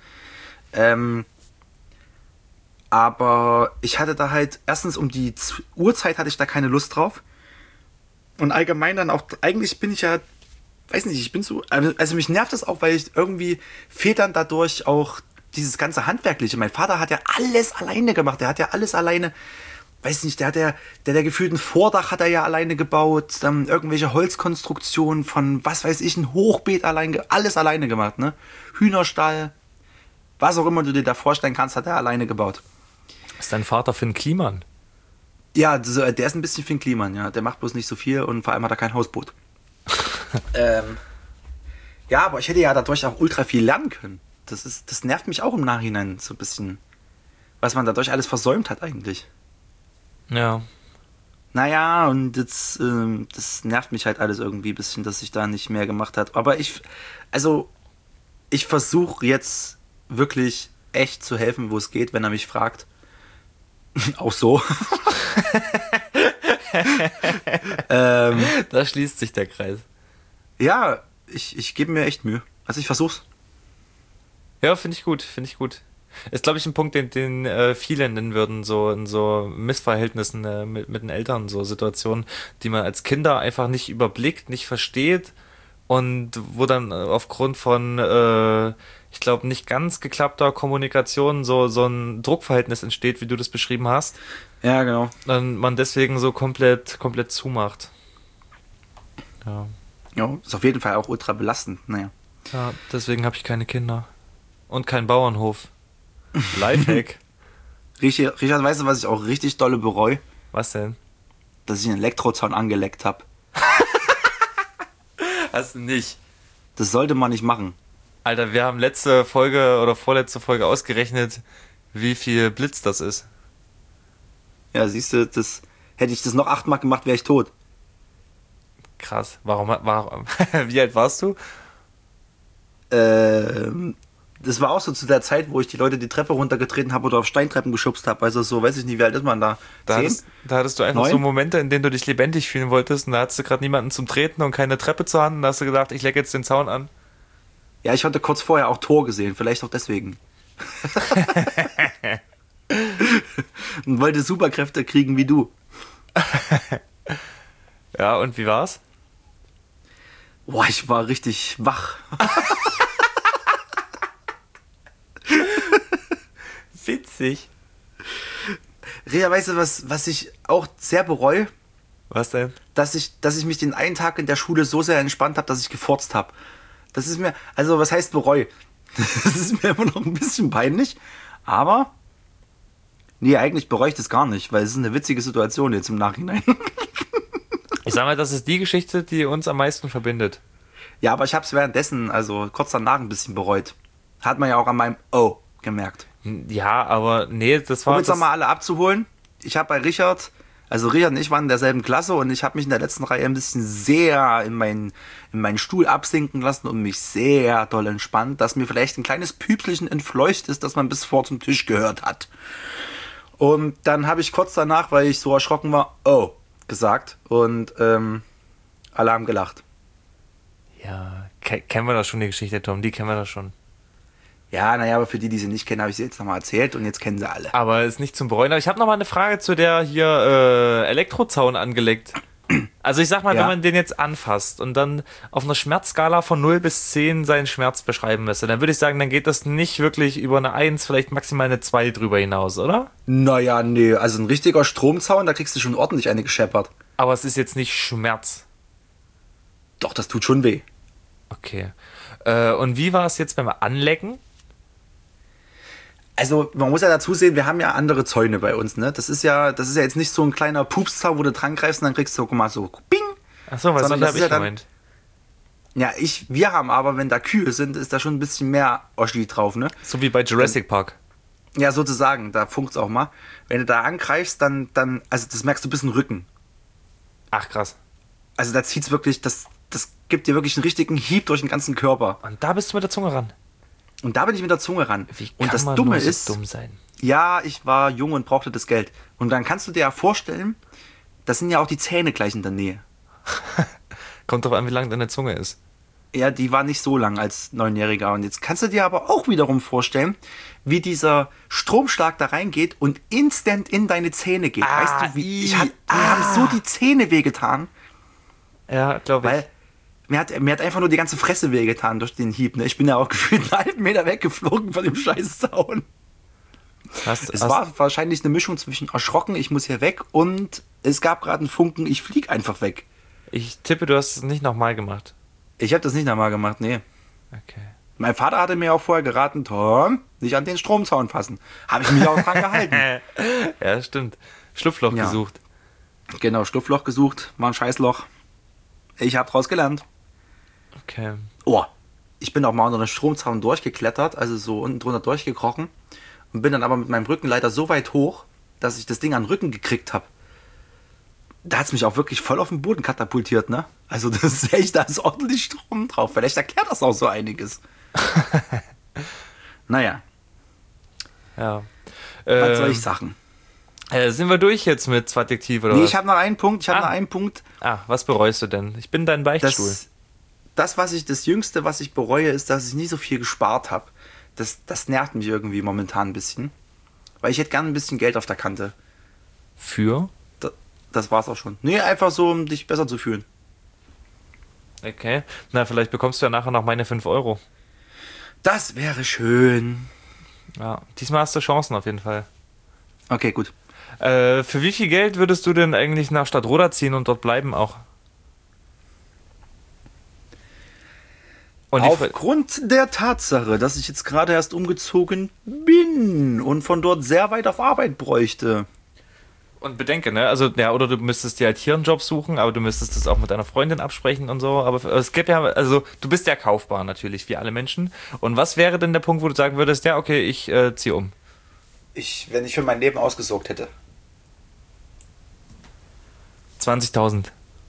B: Aber ich hatte da halt, erstens um die Uhrzeit hatte ich da keine Lust drauf. Und allgemein dann auch, eigentlich bin ich ja weiß nicht, ich bin so, also mich nervt das auch, weil ich irgendwie fehlt dann dadurch auch dieses ganze Handwerkliche. Mein Vater hat ja alles alleine gemacht, der hat ja alles alleine, weiß nicht, der gefühlt ein Vordach hat er ja alleine gebaut, dann irgendwelche Holzkonstruktionen von, was weiß ich, ein Hochbeet alles alleine gemacht, ne? Hühnerstall, was auch immer du dir da vorstellen kannst, hat er alleine gebaut.
C: Ist dein Vater Finn Kliman?
B: Ja, der ist ein bisschen Finn Kliman, ja. Der macht bloß nicht so viel und vor allem hat er kein Hausboot. Ja, aber ich hätte ja dadurch auch ultra viel lernen können. Das nervt mich auch im Nachhinein so ein bisschen, was man dadurch alles versäumt hat eigentlich.
C: Ja.
B: Naja, und jetzt, das nervt mich halt alles irgendwie ein bisschen, dass ich da nicht mehr gemacht habe. Aber ich versuche jetzt wirklich echt zu helfen, wo es geht, wenn er mich fragt. Auch so.
C: Da schließt sich der Kreis.
B: Ja, ich gebe mir echt Mühe. Also ich versuch's.
C: Ja, finde ich gut. Ist, glaube ich, ein Punkt, den viele nennen würden, so in so Missverhältnissen mit den Eltern, so Situationen, die man als Kinder einfach nicht überblickt, nicht versteht und wo dann aufgrund von, ich glaube, nicht ganz geklappter Kommunikation so ein Druckverhältnis entsteht, wie du das beschrieben hast.
B: Ja, genau.
C: Dann man deswegen so komplett zumacht. Ja.
B: Ja, ist auf jeden Fall auch ultra belastend. Naja.
C: Ja, deswegen habe ich keine Kinder. Und keinen Bauernhof. Lifehack.
B: Richard, weißt du, was ich auch richtig dolle bereue?
C: Was denn?
B: Dass ich einen Elektrozaun angeleckt habe.
C: Hast du nicht.
B: Das sollte man nicht machen.
C: Alter, wir haben letzte Folge oder vorletzte Folge ausgerechnet, wie viel Blitz das ist.
B: Ja, siehst du, hätte ich das noch 8-mal gemacht, wäre ich tot.
C: Krass. Warum? Wie alt warst du?
B: Das war auch so zu der Zeit, wo ich die Leute die Treppe runtergetreten habe oder auf Steintreppen geschubst habe. Also so, weiß ich nicht, wie alt ist man da? 10?
C: Da hattest du einfach
B: 9?
C: so Momente, in denen du dich lebendig fühlen wolltest und da hattest du gerade niemanden zum Treten und keine Treppe zur Hand und da hast du gedacht, ich lecke jetzt den Zaun an.
B: Ja, ich hatte kurz vorher auch Tor gesehen, vielleicht auch deswegen. Und wollte Superkräfte kriegen wie du.
C: Ja, und wie war's?
B: Boah, ich war richtig wach.
C: Witzig.
B: Rea, weißt du, was ich auch sehr bereue?
C: Was denn?
B: Dass ich mich den einen Tag in der Schule so sehr entspannt habe, dass ich gefurzt habe. Das ist mir, also was heißt bereue? Das ist mir immer noch ein bisschen peinlich, aber nee, eigentlich bereue ich das gar nicht, weil es ist eine witzige Situation jetzt im Nachhinein.
C: Ich sag mal, das ist die Geschichte, die uns am meisten verbindet.
B: Ja, aber ich habe es währenddessen, also kurz danach ein bisschen bereut. Hat man ja auch an meinem Oh gemerkt.
C: Ja, aber nee, das war...
B: Um jetzt nochmal alle abzuholen, ich habe bei Richard und ich waren in derselben Klasse und ich habe mich in der letzten Reihe ein bisschen sehr in meinen Stuhl absinken lassen und mich sehr doll entspannt, dass mir vielleicht ein kleines Püpselchen entfleucht ist, das man bis vor zum Tisch gehört hat. Und dann habe ich kurz danach, weil ich so erschrocken war, Oh gesagt und alle haben gelacht.
C: Ja, kennen wir doch schon die Geschichte, Tom, die kennen wir doch schon.
B: Ja, naja, aber für die sie nicht kennen, habe ich sie jetzt nochmal erzählt und jetzt kennen sie alle.
C: Aber ist nicht zum Bereuen. Aber ich habe nochmal eine Frage zu der hier Elektrozaun angelegt. Also ich sag mal,
B: Ja.
C: wenn man den jetzt anfasst und dann auf einer Schmerzskala von 0 bis 10 seinen Schmerz beschreiben müsste, dann würde ich sagen, dann geht das nicht wirklich über eine 1, vielleicht maximal eine 2 drüber hinaus, oder?
B: Naja, nee, also ein richtiger Stromzaun, da kriegst du schon ordentlich eine gescheppert.
C: Aber es ist jetzt nicht Schmerz.
B: Doch, das tut schon weh.
C: Okay. Und wie war es jetzt beim Anlecken?
B: Also, man muss ja dazu sehen, wir haben ja andere Zäune bei uns, ne? Das ist ja jetzt nicht so ein kleiner Pupszaun, wo du dran greifst und dann kriegst du, guck mal, so Bing!
C: Achso, was
B: Sondern
C: habe
B: das
C: ich
B: ist ja dann-
C: gemeint?
B: Ja, wir haben aber, wenn da Kühe sind, ist da schon ein bisschen mehr Oschi drauf, ne?
C: So wie bei Jurassic Park.
B: Ja, sozusagen, da funkt's auch mal. Wenn du da angreifst, dann, also das merkst du bis in den Rücken.
C: Ach, krass.
B: Also da zieht's wirklich, das gibt dir wirklich einen richtigen Hieb durch den ganzen Körper.
C: Und da bist du mit der Zunge ran.
B: Und da bin ich mit der Zunge ran.
C: Wie kann
B: Und das
C: man
B: Dumme
C: nur so
B: ist,
C: dumm sein?
B: ja, ich war jung und brauchte das Geld. Und dann kannst du dir ja vorstellen, das sind ja auch die Zähne gleich in der Nähe.
C: Kommt drauf an, wie lang deine Zunge ist.
B: Ja, die war nicht so lang als 9-Jähriger. Und jetzt kannst du dir aber auch wiederum vorstellen, wie dieser Stromschlag da reingeht und instant in deine Zähne geht. Weißt du, wie mir haben so die Zähne wehgetan,
C: Ja, glaube ich.
B: weil Mir hat einfach nur die ganze Fresse wehgetan durch den Hieb. Ne? Ich bin ja auch gefühlt einen halben Meter weggeflogen von dem scheiß Zaun. Es war wahrscheinlich eine Mischung zwischen erschrocken, ich muss hier weg, und es gab gerade einen Funken, ich flieg einfach weg.
C: Ich tippe, du hast es nicht nochmal gemacht.
B: Ich habe das nicht nochmal gemacht, nee.
C: Okay.
B: Mein Vater hatte mir auch vorher geraten, Tom, nicht an den Stromzaun fassen. Habe ich mich auch dran gehalten.
C: Ja, stimmt. Schlupfloch
B: Ja.
C: gesucht.
B: Genau, Schlupfloch gesucht, war ein Scheißloch. Ich habe draus gelernt.
C: Okay.
B: Oh, ich bin auch mal unter den Stromzaun durchgeklettert, also so unten drunter durchgekrochen, und bin dann aber mit meinem Rücken leider so weit hoch, dass ich das Ding an den Rücken gekriegt habe. Da hat es mich auch wirklich voll auf den Boden katapultiert, ne? Also das ist echt, da ist ordentlich Strom drauf. Vielleicht erklärt das auch so einiges. Naja,
C: Ja.
B: was soll ich sagen?
C: Sind wir durch jetzt mit Zwartjektiv oder
B: Nee,
C: was?
B: ich habe noch einen Punkt.
C: Was bereust du denn? Ich bin dein Beichtstuhl.
B: Das Jüngste, was ich bereue, ist, dass ich nie so viel gespart habe. Das nervt mich irgendwie momentan ein bisschen. Weil ich hätte gerne ein bisschen Geld auf der Kante.
C: Für?
B: Das war's auch schon. Nee, einfach so, um dich besser zu fühlen.
C: Okay. Na, vielleicht bekommst du ja nachher noch meine 5 Euro.
B: Das wäre schön.
C: Ja, diesmal hast du Chancen auf jeden Fall.
B: Okay, gut.
C: Für wie viel Geld würdest du denn eigentlich nach Stadtroda ziehen und dort bleiben auch? Und
B: Aufgrund der Tatsache, dass ich jetzt gerade erst umgezogen bin und von dort sehr weit auf Arbeit bräuchte.
C: Und bedenke, ne? Also, ja, oder du müsstest dir halt hier einen Job suchen, aber du müsstest das auch mit deiner Freundin absprechen und so. Aber es gibt ja, also, du bist ja kaufbar natürlich, wie alle Menschen. Und was wäre denn der Punkt, wo du sagen würdest, ja, okay, ich ziehe um?
B: Wenn ich für mein Leben ausgesorgt hätte.
C: 20.000.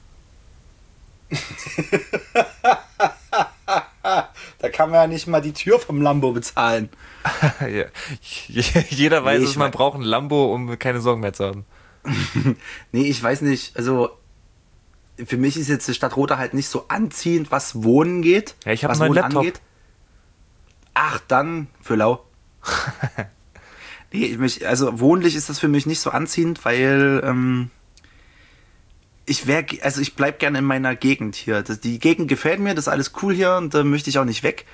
B: Da kann man ja nicht mal die Tür vom Lambo bezahlen.
C: Ja. Jeder weiß,
B: Nee,
C: dass man braucht ein Lambo, um keine Sorgen mehr zu haben.
B: Nee, ich weiß nicht. Also, für mich ist jetzt die Stadt Roda halt nicht so anziehend, was Wohnen geht.
C: Ja, ich habe
B: was
C: einen neuen
B: Wohnen
C: Laptop.
B: Ach, dann für lau. Nee, also wohnlich ist das für mich nicht so anziehend, weil ich bleib gerne in meiner Gegend hier. Die Gegend gefällt mir, das ist alles cool hier, und da möchte ich auch nicht weg.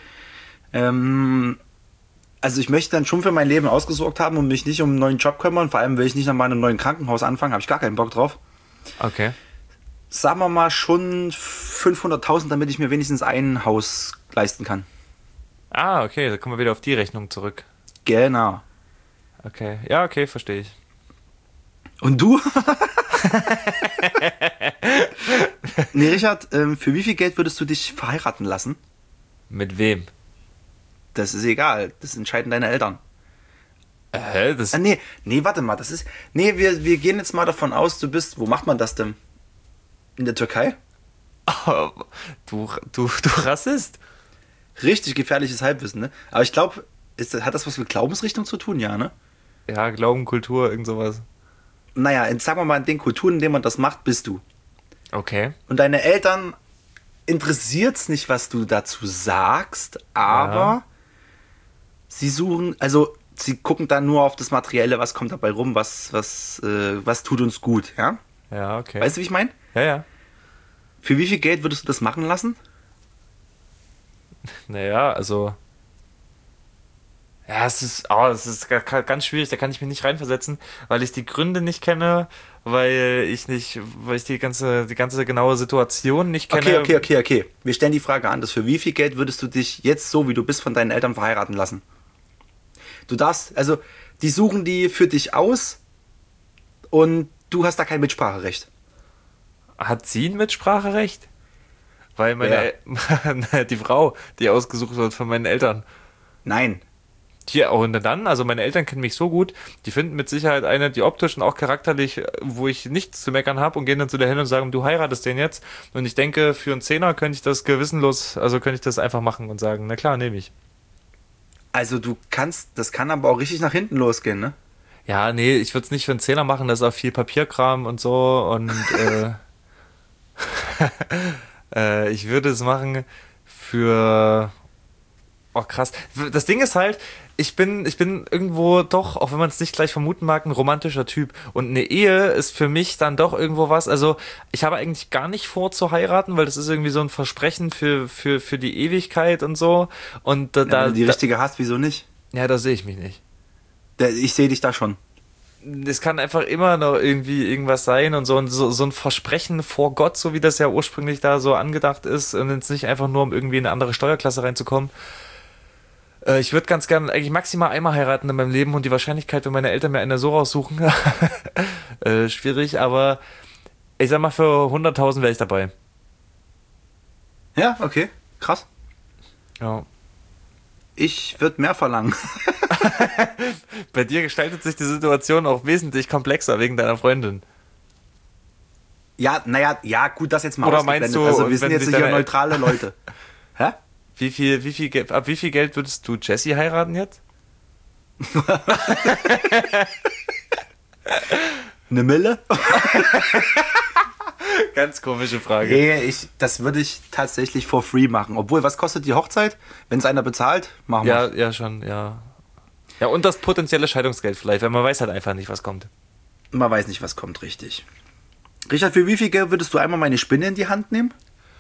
B: Also ich möchte dann schon für mein Leben ausgesorgt haben und mich nicht um einen neuen Job kümmern. Vor allem will ich nicht nochmal in einem neuen Krankenhaus anfangen, habe ich gar keinen Bock drauf.
C: Okay.
B: Sagen wir mal schon 500.000, damit ich mir wenigstens ein Haus leisten kann.
C: Ah, okay, da kommen wir wieder auf die Rechnung zurück.
B: Genau.
C: Okay, ja, okay, verstehe ich.
B: Und du? Nee, Richard, für wie viel Geld würdest du dich verheiraten lassen?
C: Mit wem?
B: Das ist egal, das entscheiden deine Eltern.
C: Das
B: Nee, warte mal, wir gehen jetzt mal davon aus, wo macht man das denn? In der Türkei?
C: du Rassist.
B: Richtig gefährliches Halbwissen, ne? Aber ich glaube, hat das was mit Glaubensrichtung zu tun? Ja, ne?
C: Ja, Glauben, Kultur, irgend sowas.
B: Naja, sagen wir mal, in den Kulturen, in denen man das macht, bist du.
C: Okay.
B: Und deine Eltern interessiert's nicht, was du dazu sagst, aber sie gucken dann nur auf das Materielle, was kommt dabei rum, was tut uns gut, ja?
C: Ja, okay.
B: Weißt du, wie ich meine?
C: Ja, ja.
B: Für wie viel Geld würdest du das machen lassen?
C: Naja, also. Ja, es ist ganz schwierig, da kann ich mich nicht reinversetzen, weil ich die Gründe nicht kenne, weil ich die ganze genaue Situation nicht kenne.
B: Okay. Wir stellen die Frage anders. Für wie viel Geld würdest du dich jetzt so, wie du bist, von deinen Eltern verheiraten lassen? Du darfst, also, die suchen die für dich aus und du hast da kein Mitspracherecht.
C: Hat sie ein Mitspracherecht? Weil die Frau, die ausgesucht wird von meinen Eltern.
B: Nein.
C: Ja, und dann, also meine Eltern kennen mich so gut, die finden mit Sicherheit eine, die optisch und auch charakterlich, wo ich nichts zu meckern habe, und gehen dann zu der hin und sagen, du heiratest den jetzt. Und ich denke, für einen Zehner könnte ich das könnte ich das einfach machen und sagen, na klar, nehme ich.
B: Also das kann aber auch richtig nach hinten losgehen, ne?
C: Ja, nee, ich würde es nicht für einen Zehner machen, das ist auch viel Papierkram und so, und ich würde es machen für Oh, krass. Das Ding ist halt, ich bin irgendwo doch, auch wenn man es nicht gleich vermuten mag, ein romantischer Typ. Und eine Ehe ist für mich dann doch irgendwo was. Also, ich habe eigentlich gar nicht vor zu heiraten, weil das ist irgendwie so ein Versprechen für die Ewigkeit und so. Und
B: Wenn du die richtige hast, wieso nicht?
C: Ja, da sehe ich mich nicht.
B: Ich sehe dich da schon.
C: Es kann einfach immer noch irgendwie irgendwas sein und so ein Versprechen vor Gott, so wie das ja ursprünglich da so angedacht ist, und jetzt nicht einfach nur, um irgendwie in eine andere Steuerklasse reinzukommen. Ich würde ganz gern eigentlich maximal einmal heiraten in meinem Leben, und die Wahrscheinlichkeit, wenn meine Eltern mir eine so raussuchen, schwierig, aber ich sag mal, für 100.000 wäre ich dabei.
B: Ja, okay, krass.
C: Ja.
B: Ich würde mehr verlangen.
C: Bei dir gestaltet sich die Situation auch wesentlich komplexer wegen deiner Freundin.
B: Ja, naja, ja, gut, das jetzt mal
C: Oder meinst du,
B: also wir sind jetzt hier neutrale Leute. Hä?
C: Ab wie viel Geld würdest du Jessie heiraten jetzt?
B: Eine Mille?
C: Ganz komische Frage.
B: Nee, das würde ich tatsächlich for free machen. Obwohl, was kostet die Hochzeit? Wenn es einer bezahlt, machen wir.
C: Ja, schon, ja. Ja, und das potenzielle Scheidungsgeld vielleicht, weil man weiß halt einfach nicht, was kommt.
B: Man weiß nicht, was kommt, richtig. Richard, für wie viel Geld würdest du einmal meine Spinne in die Hand nehmen?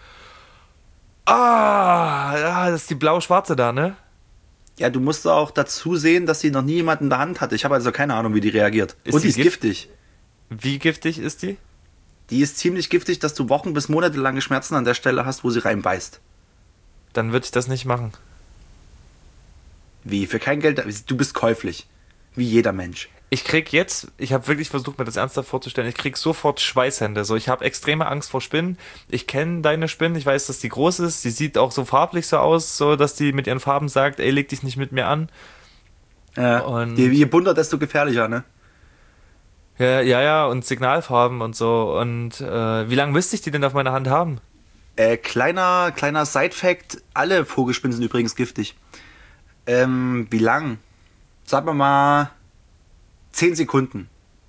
C: Ah, ja, das ist die blau-schwarze da, ne?
B: Ja, du musst auch dazu sehen, dass sie noch nie jemand in der Hand hatte. Ich habe also keine Ahnung, wie die reagiert. Und die ist giftig.
C: Wie giftig ist die?
B: Die ist ziemlich giftig, dass du Wochen bis Monate lange Schmerzen an der Stelle hast, wo sie reinbeißt.
C: Dann würde ich das nicht machen.
B: Wie? Für kein Geld? Du bist käuflich. Wie jeder Mensch.
C: Ich habe wirklich versucht, mir das ernsthaft vorzustellen, ich krieg sofort Schweißhände. So, ich habe extreme Angst vor Spinnen. Ich kenne deine Spinne, ich weiß, dass die groß ist. Die sieht auch so farblich so aus, so dass die mit ihren Farben sagt, ey, leg dich nicht mit mir an.
B: Und je bunter, desto gefährlicher, ne?
C: Ja, und Signalfarben und so. Und wie lange müsste ich die denn auf meiner Hand haben?
B: Kleiner Side-Fact, alle Vogelspinnen sind übrigens giftig. Wie lang? Sagen wir mal 10 Sekunden.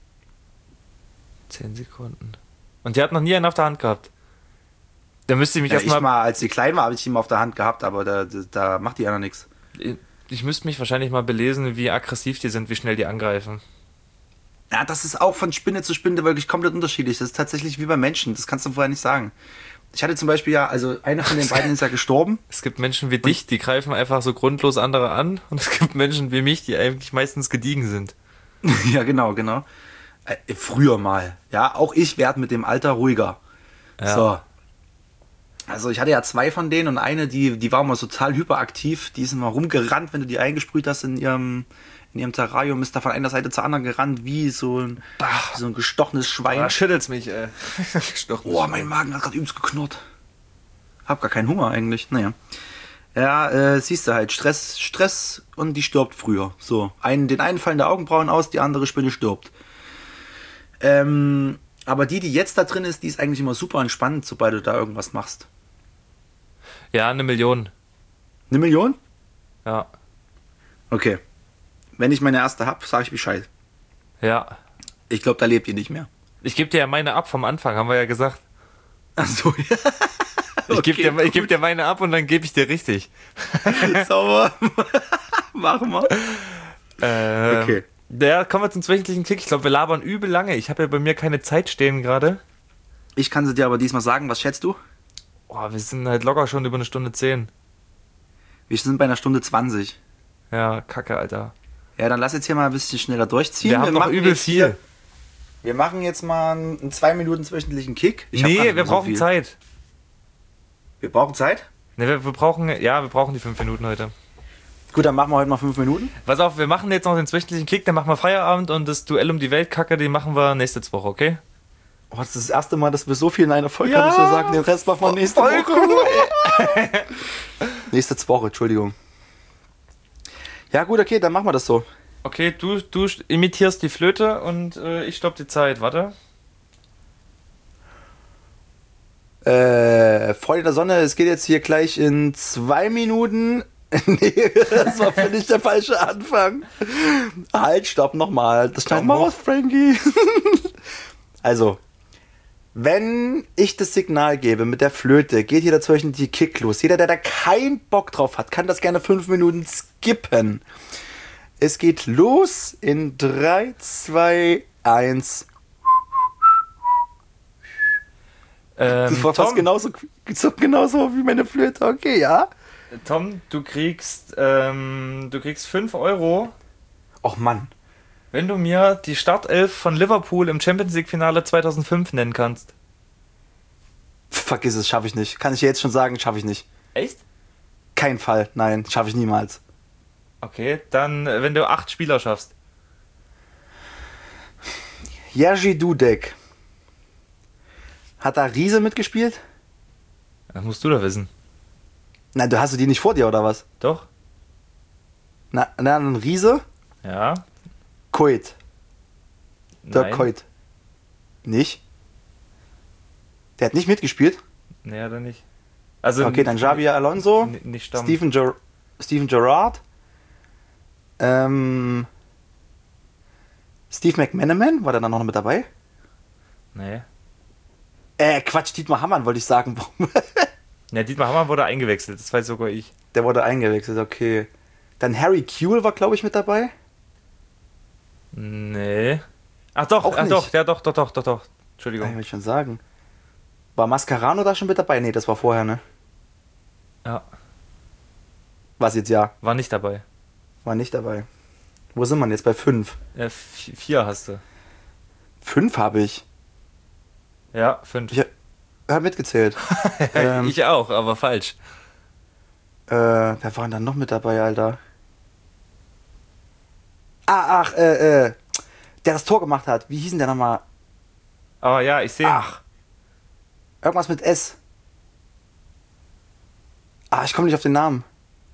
C: 10 Sekunden. Und die hat noch nie einen auf der Hand gehabt. Da müsste ich mich
B: erstmal. Als sie klein war, habe ich ihn auf der Hand gehabt, aber da macht die ja noch nichts.
C: Ich müsste mich wahrscheinlich mal belesen, wie aggressiv die sind, wie schnell die angreifen.
B: Ja, das ist auch von Spinne zu Spinne wirklich komplett unterschiedlich. Das ist tatsächlich wie bei Menschen. Das kannst du vorher nicht sagen. Ich hatte zum Beispiel einer von den beiden ist ja gestorben.
C: Es gibt Menschen wie dich, die greifen einfach so grundlos andere an. Und es gibt Menschen wie mich, die eigentlich meistens gediegen sind.
B: Ja, genau. Früher mal. Ja, auch ich werde mit dem Alter ruhiger. Ja. So. Also ich hatte ja 2 von denen und eine, die war immer total hyperaktiv. Die ist immer rumgerannt, wenn du die eingesprüht hast in ihrem Terrarium, ist da von einer Seite zur anderen gerannt, wie so ein gestochenes Schwein.
C: Da schüttelt's mich, ey.
B: Oh, mein Magen hat gerade übelst geknurrt. Hab gar keinen Hunger eigentlich. Naja. Ja, siehst du halt, Stress und die stirbt früher. So, den einen fallen die Augenbrauen aus, die andere Spinne stirbt. Aber die jetzt da drin ist, die ist eigentlich immer super entspannt, sobald du da irgendwas machst.
C: Ja, 1 Million.
B: 1 Million?
C: Ja.
B: Okay. Wenn ich meine erste hab, sage ich Bescheid.
C: Ja.
B: Ich glaube, da lebt ihr nicht mehr.
C: Ich gebe dir ja meine ab vom Anfang, haben wir ja gesagt.
B: Ach so, ja.
C: Ich gebe dir meine ab und dann gebe ich dir richtig.
B: Sauber. Machen wir.
C: Okay. Ja, kommen wir zum wöchentlichen Kick. Ich glaube, wir labern übel lange. Ich habe ja bei mir keine Zeit stehen gerade.
B: Ich kann sie dir aber diesmal sagen. Was schätzt du?
C: Oh, wir sind halt locker schon über 1:10.
B: Wir sind bei 1:20.
C: Ja, kacke, Alter.
B: Ja, dann lass jetzt hier mal ein bisschen schneller durchziehen.
C: Wir haben noch übel viel.
B: Wir machen jetzt mal einen 2 Minuten wöchentlichen Kick.
C: Wir brauchen Zeit.
B: Wir brauchen Zeit?
C: Ne, wir brauchen die 5 Minuten heute.
B: Gut, dann machen wir heute mal 5 Minuten.
C: Pass auf, wir machen jetzt noch den wöchentlichen Kick, dann machen wir Feierabend und das Duell um die Weltkacke, den machen wir nächste Woche, okay?
B: Oh, das ist das erste Mal, dass wir so viel in einer Folge haben, ich so sagen, den Rest machen wir nächste Woche. Nächste Woche, Entschuldigung. Ja gut, okay, dann machen wir das so.
C: Okay, du imitierst die Flöte und ich stopp die Zeit, warte.
B: Freunde der Sonne, es geht jetzt hier gleich in 2 Minuten. Nee, das war für dich der falsche Anfang. Halt, stopp nochmal. Das schneiden wir raus, Frankie. Also, Wenn ich das Signal gebe mit der Flöte, geht hier dazwischen die Kick los. Jeder, der da keinen Bock drauf hat, kann das gerne 5 Minuten skippen. Es geht los in 3, 2, 1. Das war fast genauso wie meine Flöte. Okay, ja.
C: Tom, du kriegst 5 Euro,
B: Och Mann.
C: wenn du mir die Startelf von Liverpool im Champions League Finale 2005 nennen kannst.
B: Vergiss es, schaffe ich nicht. Kann ich dir jetzt schon sagen, schaffe ich nicht.
C: Echt?
B: Kein Fall, nein, schaffe ich niemals.
C: Okay, dann wenn du 8 Spieler schaffst.
B: Jerzy Dudek. Hat da Riese mitgespielt?
C: Das musst du doch wissen.
B: Nein, du hast du die nicht vor dir, oder was?
C: Doch?
B: Na, ein Riese?
C: Ja.
B: Coit. Der
C: Nein.
B: Coit. Nicht? Der hat nicht mitgespielt?
C: Nee, oder nicht. Also
B: Okay, dann Xabi Alonso,
C: nicht Stamm.
B: Steven Gerrard, Steve McManaman, war der dann noch mit dabei?
C: Nee.
B: Quatsch, Dietmar Hamann wollte ich sagen.
C: Ja, Dietmar Hamann wurde eingewechselt, das weiß sogar ich.
B: Der wurde eingewechselt, okay. Dann Harry Kewell war, glaube ich, mit dabei.
C: Nee. Ach doch,
B: Auch nicht.
C: doch.
B: Kann
C: Entschuldigung.
B: ich schon sagen. War Mascherano da schon mit dabei? Nee, das war vorher, ne?
C: Ja,
B: Was jetzt ja?
C: war nicht dabei.
B: War nicht dabei. Wo sind wir denn jetzt? Bei 5.
C: 4 hast du.
B: 5 habe ich.
C: Ja, 5.
B: Ich habe mitgezählt.
C: Ich auch, aber falsch.
B: Wer war denn dann noch mit dabei, Alter? Der das Tor gemacht hat. Wie hieß denn der nochmal?
C: Aber ja, ich sehe.
B: Ach. Irgendwas mit S. Ich komme nicht auf den Namen.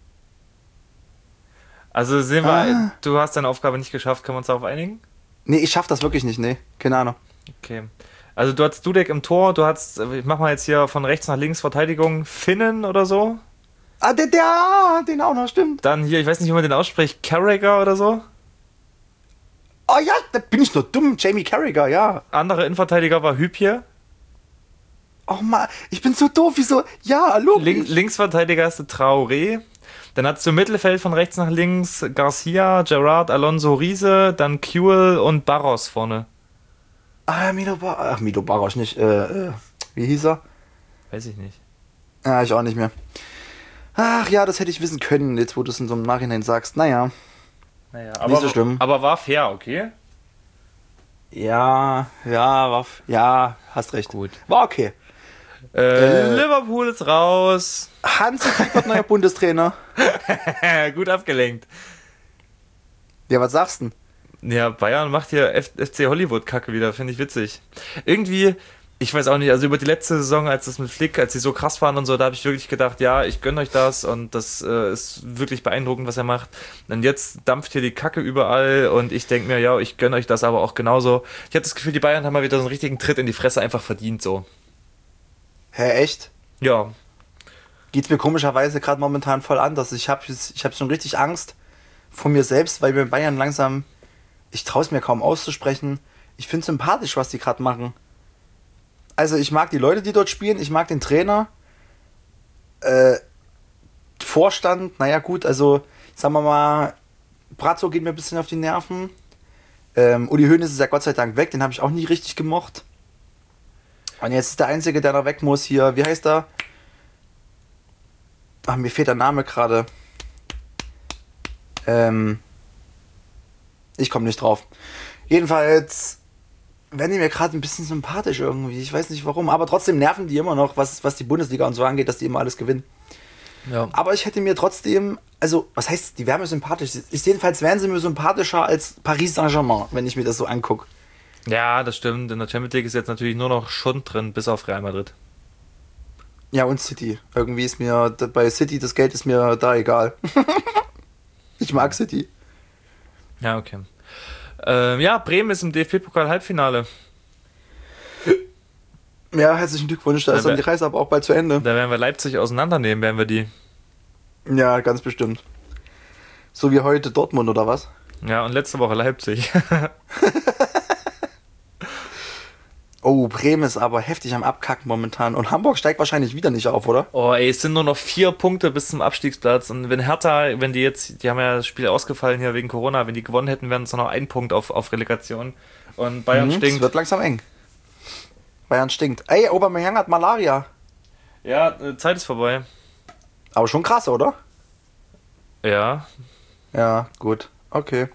C: Also sehen wir, du hast deine Aufgabe nicht geschafft, können wir uns darauf einigen?
B: Nee, ich schaff das wirklich nicht, nee. Keine Ahnung.
C: Okay. Also du hattest Dudek im Tor, du hattest, ich mach mal jetzt hier von rechts nach links Verteidigung, Finnen oder so.
B: Den auch noch, stimmt.
C: Dann hier, ich weiß nicht, wie man den ausspricht, Carragher oder so.
B: Oh ja, da bin ich nur dumm. Jamie Carragher, ja.
C: Anderer Innenverteidiger war Hübje.
B: Oh Mann, ich bin so doof, wieso? Ja, hallo.
C: Linksverteidiger hast du Traoré. Dann hattest du im Mittelfeld von rechts nach links Garcia, Gerrard, Alonso, Riese, dann Kewell und Barros vorne.
B: Milo Baros nicht. Wie hieß er?
C: Weiß ich nicht.
B: Ja, ich auch nicht mehr. Ach ja, das hätte ich wissen können, jetzt wo du es in so einem Nachhinein sagst. Naja.
C: Naja,
B: Nicht so schlimm.
C: Aber war fair, okay?
B: Ja, hast recht.
C: Gut.
B: War okay.
C: Liverpool ist raus.
B: Hansi Flick wird neuer Bundestrainer.
C: Gut abgelenkt.
B: Ja, was sagst du denn?
C: Ja, Bayern macht hier FC Hollywood-Kacke wieder, finde ich witzig. Irgendwie, ich weiß auch nicht, also über die letzte Saison, als das mit Flick, als sie so krass waren und so, da habe ich wirklich gedacht, ja, ich gönne euch das und das ist wirklich beeindruckend, was er macht. Und jetzt dampft hier die Kacke überall und ich denke mir, ja, ich gönne euch das aber auch genauso. Ich habe das Gefühl, die Bayern haben mal wieder so einen richtigen Tritt in die Fresse einfach verdient, so.
B: Hä, echt?
C: Ja.
B: Geht's mir komischerweise gerade momentan voll anders. Ich hab schon richtig Angst vor mir selbst, weil mir in Bayern langsam, ich traue es mir kaum auszusprechen. Ich finde sympathisch, was die gerade machen. Also ich mag die Leute, die dort spielen, ich mag den Trainer, Vorstand, naja gut, also sagen wir mal, Brazzo geht mir ein bisschen auf die Nerven. Uli Hoeneß ist ja Gott sei Dank weg, den habe ich auch nie richtig gemocht. Und jetzt ist der Einzige, der da weg muss hier, wie heißt er? Mir fehlt der Name gerade. Ich komme nicht drauf. Jedenfalls werden die mir gerade ein bisschen sympathisch irgendwie. Ich weiß nicht warum, aber trotzdem nerven die immer noch, was die Bundesliga und so angeht, dass die immer alles gewinnen.
C: Ja.
B: Aber ich hätte mir trotzdem, also, was heißt, die wären mir sympathisch? Jedenfalls wären sie mir sympathischer als Paris Saint-Germain, wenn ich mir das so angucke.
C: Ja, das stimmt. In der Champions League ist jetzt natürlich nur noch Schund drin, bis auf Real Madrid.
B: Ja, und City. Irgendwie ist mir, bei City, das Geld ist mir da egal. Ich mag City.
C: Ja, okay. Ja, Bremen ist im DFB-Pokal-Halbfinale.
B: Ja, herzlichen Glückwunsch, da ist dann die Reise aber auch bald zu Ende.
C: Da werden wir Leipzig auseinandernehmen, werden wir die.
B: Ja, ganz bestimmt. So wie heute Dortmund, oder was? Oh, Bremen ist aber heftig am Abkacken momentan. Und Hamburg steigt wahrscheinlich wieder nicht auf, oder?
C: Oh, ey, es sind nur noch 4 Punkte bis zum Abstiegsplatz. Und wenn Hertha, wenn die haben ja das Spiel ausgefallen hier wegen Corona, wenn die gewonnen hätten, wären es noch 1 Punkt auf Relegation. Und Bayern stinkt.
B: Es wird langsam eng. Bayern stinkt. Ey, Aubameyang hat Malaria.
C: Ja, Zeit ist vorbei.
B: Aber schon krass, oder?
C: Ja.
B: Ja, gut. Okay.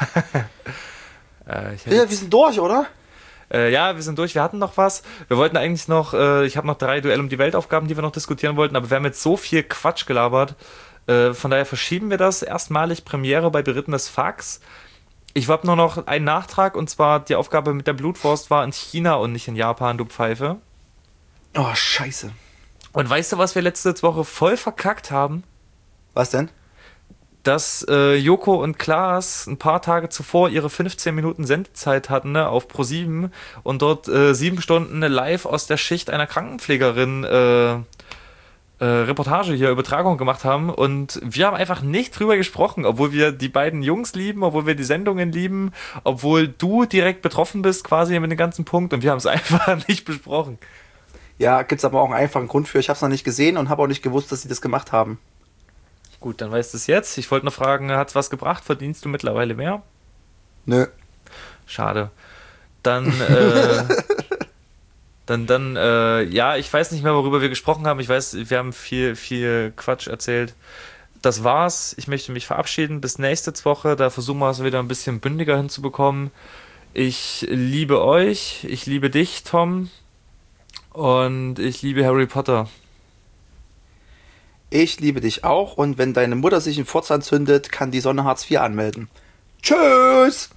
C: Ja,
B: wir sind durch, oder?
C: Ja, wir sind durch. Wir hatten noch was. Wir wollten eigentlich noch, ich habe noch 3 Duell um die Weltaufgaben, die wir noch diskutieren wollten, aber wir haben jetzt so viel Quatsch gelabert. Von daher verschieben wir das. Erstmalig Premiere bei Berittenes Fax. Ich habe nur noch einen Nachtrag, und zwar die Aufgabe mit der Blutwurst war in China und nicht in Japan, du Pfeife.
B: Oh, scheiße.
C: Und weißt du, was wir letzte Woche voll verkackt haben?
B: Was denn?
C: Dass Joko und Klaas ein paar Tage zuvor ihre 15 Minuten Sendezeit hatten, ne, auf ProSieben, und dort 7 Stunden live aus der Schicht einer Krankenpflegerin Reportage hier, Übertragung gemacht haben, und wir haben einfach nicht drüber gesprochen, obwohl wir die beiden Jungs lieben, obwohl wir die Sendungen lieben, obwohl du direkt betroffen bist quasi mit dem ganzen Punkt, und wir haben es einfach nicht besprochen.
B: Ja, gibt's aber auch einen einfachen Grund für. Ich habe es noch nicht gesehen und habe auch nicht gewusst, dass sie das gemacht haben.
C: Gut, dann weißt du es jetzt. Ich wollte noch fragen, hat's was gebracht? Verdienst du mittlerweile mehr?
B: Nö.
C: Schade. Dann, ja, ich weiß nicht mehr, worüber wir gesprochen haben. Ich weiß, wir haben viel Quatsch erzählt. Das war's. Ich möchte mich verabschieden. Bis nächste Woche. Da versuchen wir es wieder ein bisschen bündiger hinzubekommen. Ich liebe euch. Ich liebe dich, Tom. Und ich liebe Harry Potter.
B: Ich liebe dich auch, und wenn deine Mutter sich einen Furz anzündet, kann die Sonne Hartz IV anmelden. Tschüss!